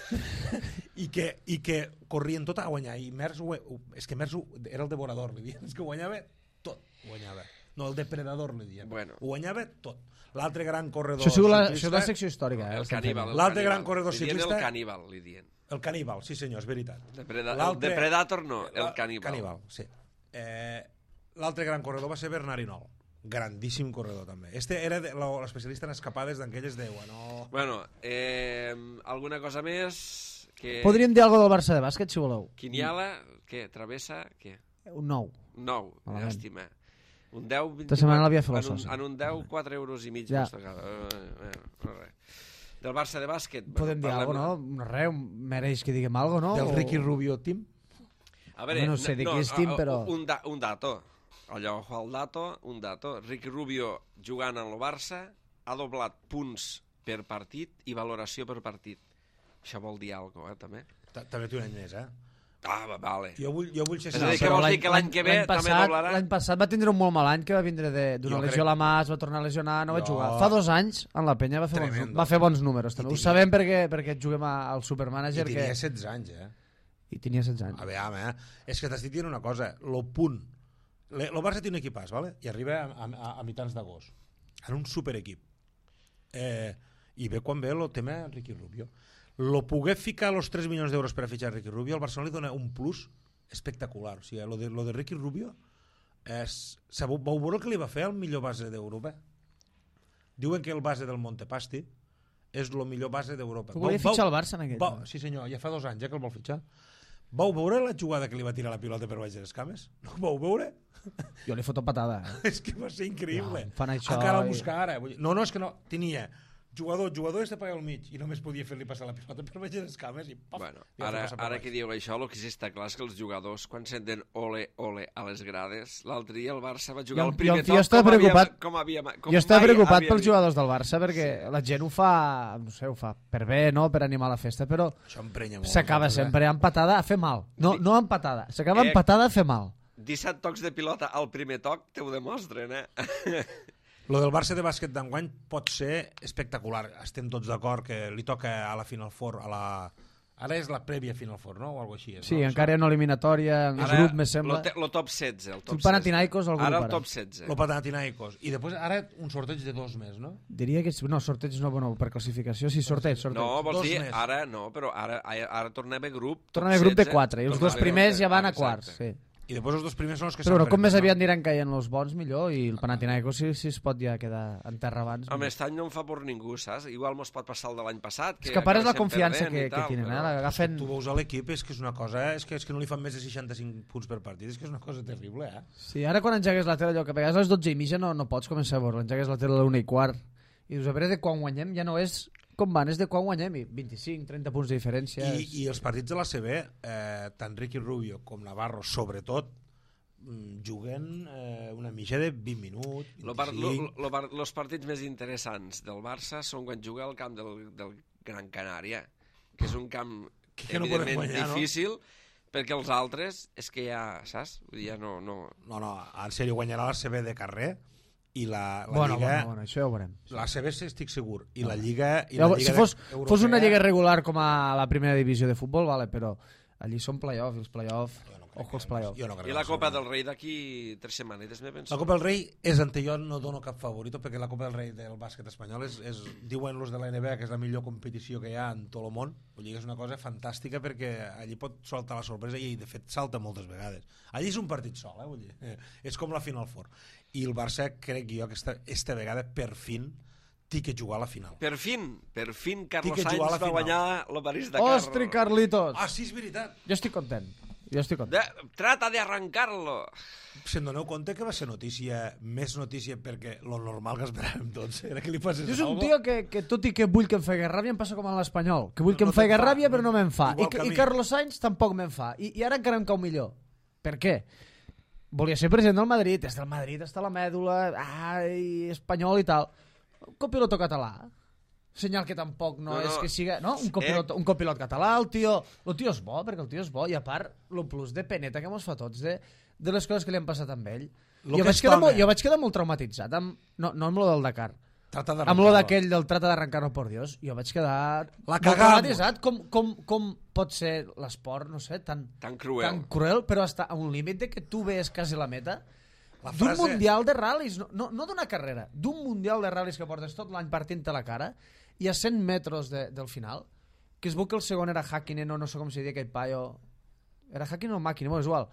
I, que, I que corrien tot a guanyar. I Merckx, ho, ho, és que Merckx ho, era el devorador, li diuen. És que guanyava tot. Guanyava. No, el depredador, li diuen. Bueno. Ho guanyava tot. L'altre gran corredor Això, ha sigut la, ciclista... això és la secció històrica. Eh, El caníbal. el L'altre caníbal. gran corredor Li dient ciclista- el caníbal, li dient. El caníbal, sí senyor, és veritat. Depreda el L'altre- depredator no, el La- caníbal. Caníbal, sí. Eh, L'altre gran corredor va ser Bernard Hinault. Grandíssim corredor, també. Este era de- lo- l'especialista en escapades d'aquelles de... Bueno, Bueno, eh, alguna cosa més? Que... Podríem dir alguna del Barça de bàsquet, si voleu. Quiniala, què? Travessa, què? Un nou. Nou, Malament. llàstima. Un deu, Esta setmana l'havia fet la en un, soci. en un deu, quatre euros i mig. Ja. Ja. Eh, eh, no res. Del Barça de bàsquet... Podem dir parlem- alguna cosa, no? No res, mereix que diguem alguna cosa, no? del O- Ricky Rubio Team. A veure, No sé de qui és team, a- a- però- Un, da, un dato. Allò, el dato, un dato. Ricky Rubio, jugant en el Barça, ha doblat punts per partit i valoració per partit. Això vol dir alguna cosa, eh, també? Ta- També té un any més, eh? Ah, va, vale. Jo vull, jo vull ser És a dir, sincer. que vols dir que l'any que ve l'any també passat- doblarà? L'any passat va tindre un molt mal any, que va vindre de- d'una Jo lesió crec- a la mà, es va tornar a lesionar, no va Jo- jugar. Fa dos anys, en la penya, va fer, bons, Tremendo. va fer bons números. També. I Ho tenia- sabem perquè, perquè juguem a- al I Supermanager. tenia Que... setze anys, eh? I tenia setze anys. A veure, eh? És que t'estic dient una cosa. Lo punt... Le- Lo Barça té un equipàs, ¿vale? I arriba a, a, a mitjans d'agost. En un superequip. Eh, I ve quan ve el tema Ricky Rubio. Lo poder ficar los tres milions d'euros per a fitxar Ricky Rubio, al Barcelona li dona un plus espectacular. O sigui, lo de, lo de Ricky Rubio és... Sabeu, vau veure el que li va fer al millor base d'Europa? Diuen que el base del Montepasti és el millor base d'Europa. Ho volia Vau- fitxar vau- el Barça en aquell. Vau, sí senyor, ja fa dos anys ja que el vol fitxar. Vau veure la jugada que li va tirar la pilota per baix de les cames? No ho vau veure? Jo li foto patada. Eh? És que va ser increïble. No, fan això Encara el i- buscar ara. Vull dir- No, no, és que no. Tenia jugador, jugador este per al mig i només podia fer-li passar la pilota per baix de les cames i paf, Bueno, li va fer ara, passar per ara baix. que diu això, el que sí està clar és que els jugadors, quan senten ole, ole a les grades, l'altre dia el Barça va jugar Jo- el primer jo- jo toc estava com havia, preocupat- com havia, com Jo estava mai preocupat havia pels vist. jugadors del Barça perquè la gent ho fa, no sé, ho fa per bé, no? Per animar la festa, però Això emprenya molt. s'acaba nosaltres, sempre empatada a fer mal. No, no empatada, s'acaba Eh. empatada a fer mal. disset tocs de pilota al primer toc te ho demostren, eh? Lo del Barça de bàsquet d'enguany pot ser espectacular. Estem tots d'acord que li toca a la Final Four, a la... Ara és la prèvia Final Four, no? O alguna així és, Sí, no? encara hi ha una eliminatòria, en Ara, grup, me sembla. Lo, te, lo top setze. El, top El Panathinaikos, el setze. grup Ara el ara. top setze. Lo Panathinaikos. I després ara un sorteig de dos més, no? Diria que... No, sorteig no, bueno, per classificació, sí, sorteig, sorteig. No, vols Dos dir, més. ara no, però ara, ara, ara tornem a grup. Torna top a grup de setze, quatre, i els tornem dos a primers grup ja van a de- quarts, exacte. sí. I després els dos primers són els que Però bueno, com més no? aviat aniran caient els bons, millor, i el Panathinaikos si, si es pot ja quedar en terra abans. Home, aquest any no em fa por ningú, saps? Igual mos pot passar el de l'any passat. Que És que a part és la acabéssim confiança perdent que, i que tal, tenen, eh? però- L'agafen... Tu veus a l'equip, és que és una cosa... És que, és que no li fan més de seixanta-cinc punts per partit. És que és una cosa terrible, eh? Sí, ara quan engegues la tele, allò que a vegades a les dotze i mitja no, no pots començar a veure, engegues la tele a l'una i quart, i dius, a veure de quan guanyem, ja no és com van, és de quan guanyem, i vint-i-cinc, trenta punts de diferència. I, és- I els partits de la C B, eh, tant Ricky Rubio com Navarro, sobretot, juguen eh, una mitja de vint minuts, Lo par, vint-i-cinc... lo, lo, par, los partits més interessants del Barça són quan juga al camp del, del Gran Canària, que és un camp Que no podem evidentment guanyar, no? difícil, perquè els altres és que ja, saps? Vull dir, ja no... no... No, no, en sèrio, guanyarà la C B de carrer i la, la Bueno, Lliga... bueno, bueno, això ja ho veurem. La C B estic segur. I la Lliga... I Ja, la si Lliga fos, europea, fos una lliga regular com a la primera divisió de futbol, vale, però allí són play-off, i els play-off... Ojo els play-off. Jo no crec I la que Copa sigui. del Rei d'aquí tres setmanetes, me penso. La Copa del Rei és ante jo no dono cap favorito perquè la Copa del Rei del bàsquet espanyol és, és diuen los de la N B A que és la millor competició que hi ha en tot el món. Vull dir, és una cosa fantàstica perquè allí pot saltar la sorpresa i de fet salta moltes vegades. Allí és un partit sol, eh, vull dir. Eh, és com la Final Four. I el Barça crec jo que esta, esta vegada per fin té que jugar a la final. Per fin, per fin Carlos Té que jugar a la Sainz va final. guanyar el París-Dakar. Ostri, Carlitos! Ah, sí, és veritat. Jo estic content. Jo estic content. De, trata de arrancarlo. Se'n doneu compte que va ser notícia, més notícia perquè lo normal que esperàvem tots era que li passés Jo és un algo. tio que, que tot i que vull que em faci ràbia em passa com a l'Espanyol, que vull que No em faci te'n fa, ràbia però no- no me'n fa. I, igual que a I mi. Carlos Sainz tampoc me'n fa. I, I ara encara em cau millor. Per què? Volia ser president del Madrid, des del Madrid està la mèdula, ai, espanyol i tal. Un copiloto català. Senyal que tampoc no, No, no. és que siga... No? Un, copilot, un copilot català, el tio... El tio és bo, perquè el tio és bo, i a part, el plus de peneta que mos fa tots de, de les coses que li han passat amb ell. Lo Jo que vaig, es quedar toma. molt, jo vaig quedar molt traumatitzat, amb, no, no amb lo del Dakar, Trata amb lo d'aquell del trata d'arrencar-lo por Dios, jo vaig quedar La molt cagamos. traumatitzat. Com, com, com pot ser l'esport, no sé, tan, Tan cruel. tan cruel, però hasta a un límit de que tu veus quasi la meta La d'un frase- mundial de ral·lis, no, no, no d'una carrera, d'un mundial de ral·lis que portes tot l'any partint-te la cara i a cent metres de, del final, que es veu que el segon era Hakkinen o no sé com se diria aquell paio, era Hakkinen o Màquina, bueno, és igual,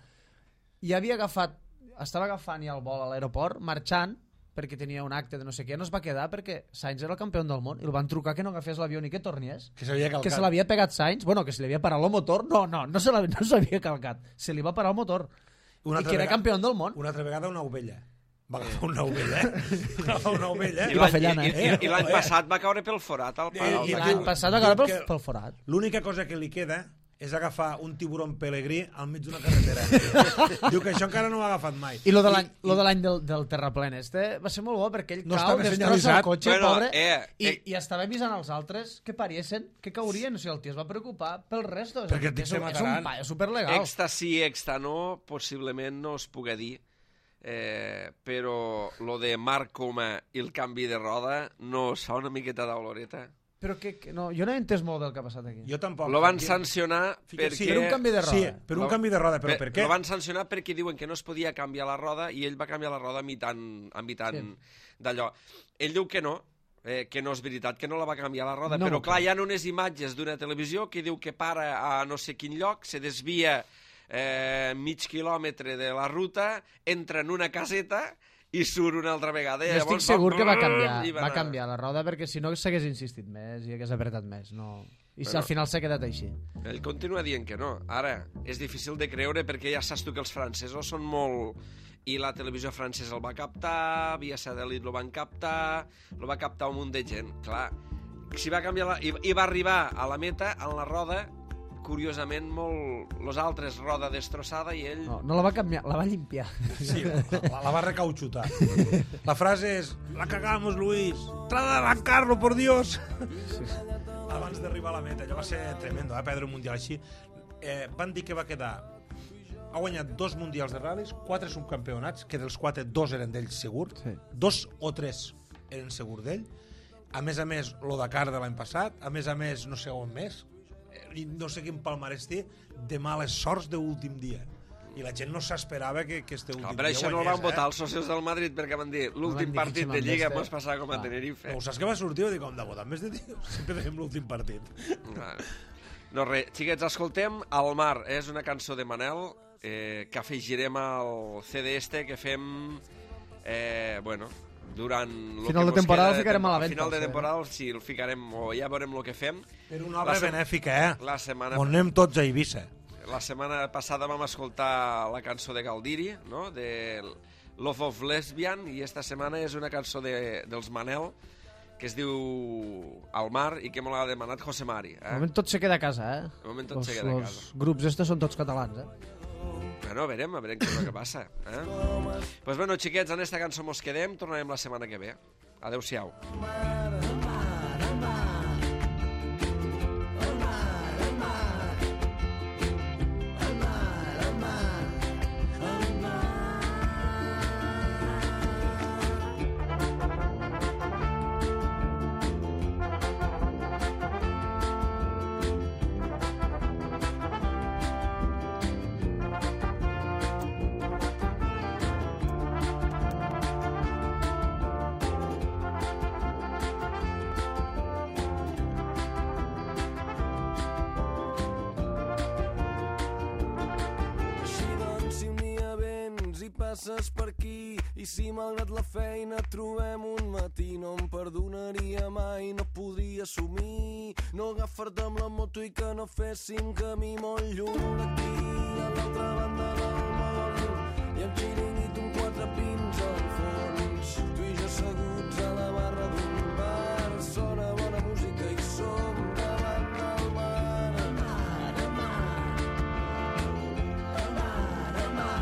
i havia agafat, estava agafant ja el vol a l'aeroport, marxant, perquè tenia un acte de no sé què, no es va quedar perquè Sainz era el campió del món i el van trucar que no agafés l'avió ni que tornies, Que s'havia calcat. que se l'havia pegat Sainz, bueno, que se li havia parat el motor, no, no, no se l'havia no s'havia calcat, se li va parar el motor, Una i altra que era vegada- campió del món. Una altra vegada una ovella. Va agafar una ovella, eh? Va agafar una ovella, I eh? la l'any fellana, i, i, eh? i l'any Eh? passat va caure pel forat al I- pal. i- Dakar. L'any diu- passat diu agafar pel, que- pel forat. L'única cosa que li queda és agafar un tiburon pelegrí al mig d'una carretera. Diu que això encara no ho ha agafat mai. I lo de l'any lo de l'any del, del terraplén este va ser molt bo perquè ell No cau, estava destrossa el senyalitzat. cotxe, Bueno, pobre, eh, i, eh. i estava avisant els altres que pariesen, que caurien. O sigui, el tio es va preocupar pel resto. És, Perquè a dir, et és, un, se és un mataran. paio superlegal. Exta sí, exta no, possiblement no es pugui dir, eh, però lo de Marc Coma i el canvi de roda no es fa una miqueta d'oloreta. Però que, que no, jo no he entès molt del que ha passat aquí. Jo tampoc. Lo van Aquí- sancionar Fica- perquè... sí, Per un canvi de roda. Sí, per un Lo- canvi de roda, però per què? Lo van sancionar perquè diuen que no es podia canviar la roda i ell va canviar la roda imitant, imitant Sí. d'allò. Ell diu que no, eh, que no és veritat, que no la va canviar la roda, No però m'ho clar, hi ha unes imatges d'una televisió que diu que para a no sé quin lloc, se desvia eh, mig quilòmetre de la ruta, entra en una caseta i surt una altra vegada. I Jo estic llavors segur que va canviar, i va anar. canviar la roda perquè si no s'hagués insistit més i hagués apretat més. No. I si Bueno. al final s'ha quedat així. Ell continua dient que no. Ara, és difícil de creure perquè ja saps tu que els francesos són molt... I la televisió francesa el va captar, via satèl·lit el van captar, el va captar un munt de gent. Clar, si va canviar la... I, i va arribar a la meta en la roda, curiosament, molt... Los altres, roda destrossada i ell... No, no la va canviar, la va limpiar. Sí, la, la va recauchutar. La frase és, la cagamos, Luis. Trata de arrancarlo, por Dios. Sí, sí. Abans d'arribar a la meta. Allò va ser tremendo, eh? Perdre un mundial així. Eh, van dir que va quedar... Ha guanyat dos mundials de ral·lis, quatre subcampionats, que dels quatre dos eren d'ell segur, Sí. dos o tres eren segur d'ell. A més a més, lo Dakar de l'any passat, a més a més, no sé on més, eh, no sé quin palmarès té, de males sorts d'últim dia. I la gent no s'esperava que, que este últim No, dia per això no el van guanyés, votar els socis del Madrid, perquè van dir l'últim dir que partit se de Lliga m'embeste. mos passava com a Clar. Tenerife. Eh? No, saps què va sortir? Dic, com de votar més de tios? Sempre tenim l'últim partit. No res, xiquets, escoltem El mar, és una cançó de Manel eh, que afegirem al C D este que fem eh, bueno, durant lo Final que de mos temporada queda el ficarem a la a venda, final de el C D. temporada sí, el ficarem o ja veurem el que fem. Per una obra La se- benèfica, eh? La setmana, On anem tots a Eivissa. la setmana passada vam escoltar la cançó de Galdiri, no? de Love of Lesbian, i esta setmana és una cançó de, dels Manel que es diu Al mar i que me l'ha demanat José Mari. De Eh? moment tot se queda a casa, eh? De moment tot Los- se queda a los casa. grups estos són tots catalans, eh? Bueno, a veurem, a veurem què és el que passa. Eh? Pues bueno, xiquets, en esta cançó mos quedem, tornarem la setmana que ve. Adéu-siau. Passes per aquí i si malgrat la feina trobem un matí no em perdonaria mai, no podria assumir no agafar-te amb la moto i que no féssim camí molt lluny d'aquí a l'altra banda del món i amb xiringuit un quatre pins al fons tu i jo asseguts a la barra d'un bar sona bona música i som davant del mar a mar, a mar a mar, a mar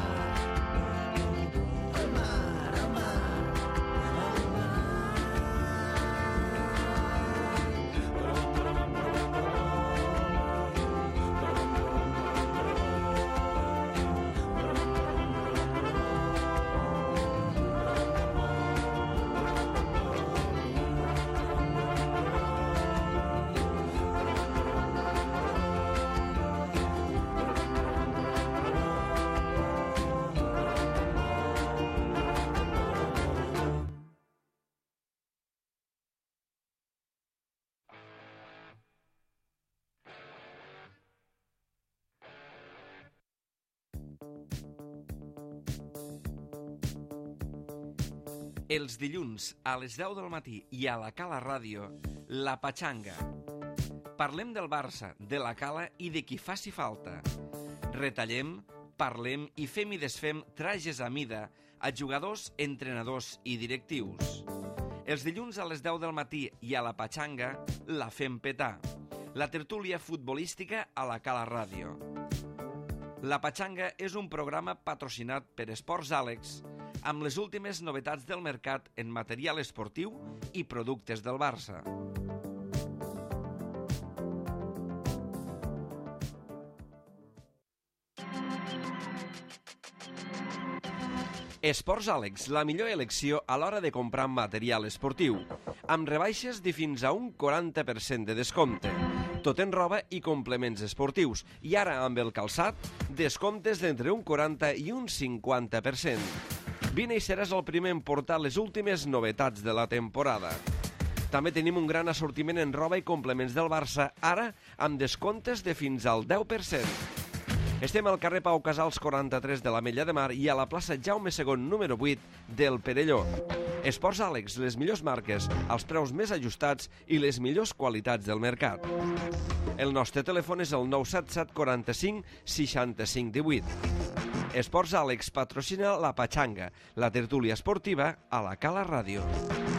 Els dilluns a les deu del matí i a la Cala Ràdio, La Patxanga. Parlem del Barça, de la Cala i de qui faci falta. Retallem, parlem i fem i desfem trajes a mida a jugadors, entrenadors i directius. Els dilluns a les deu del matí i a La Patxanga la fem petar. La tertúlia futbolística a la Cala Ràdio. La Patxanga és un programa patrocinat per Esports Àlex, amb les últimes novetats del mercat en material esportiu i productes del Barça. Esports Àlex, la millor elecció a l'hora de comprar material esportiu, amb rebaixes de fins a un quaranta per cent de descompte. Tot en roba i complements esportius, i ara amb el calçat, descomptes d'entre un quaranta i un cinquanta per cent. Vine i seràs el primer en portar les últimes novetats de la temporada. També tenim un gran assortiment en roba i complements del Barça, ara amb descomptes de fins al deu per cent. Estem al carrer Pau Casals quaranta-tres de l'Ametlla de Mar i a la plaça Jaume segon número vuit del Perelló. Esports Àlex, les millors marques, els preus més ajustats i les millors qualitats del mercat. El nostre telèfon és el nou set set quaranta-cinc seixanta-cinc divuit. Esports Àlex patrocina La Patxanga, la tertúlia esportiva a la Cala Ràdio.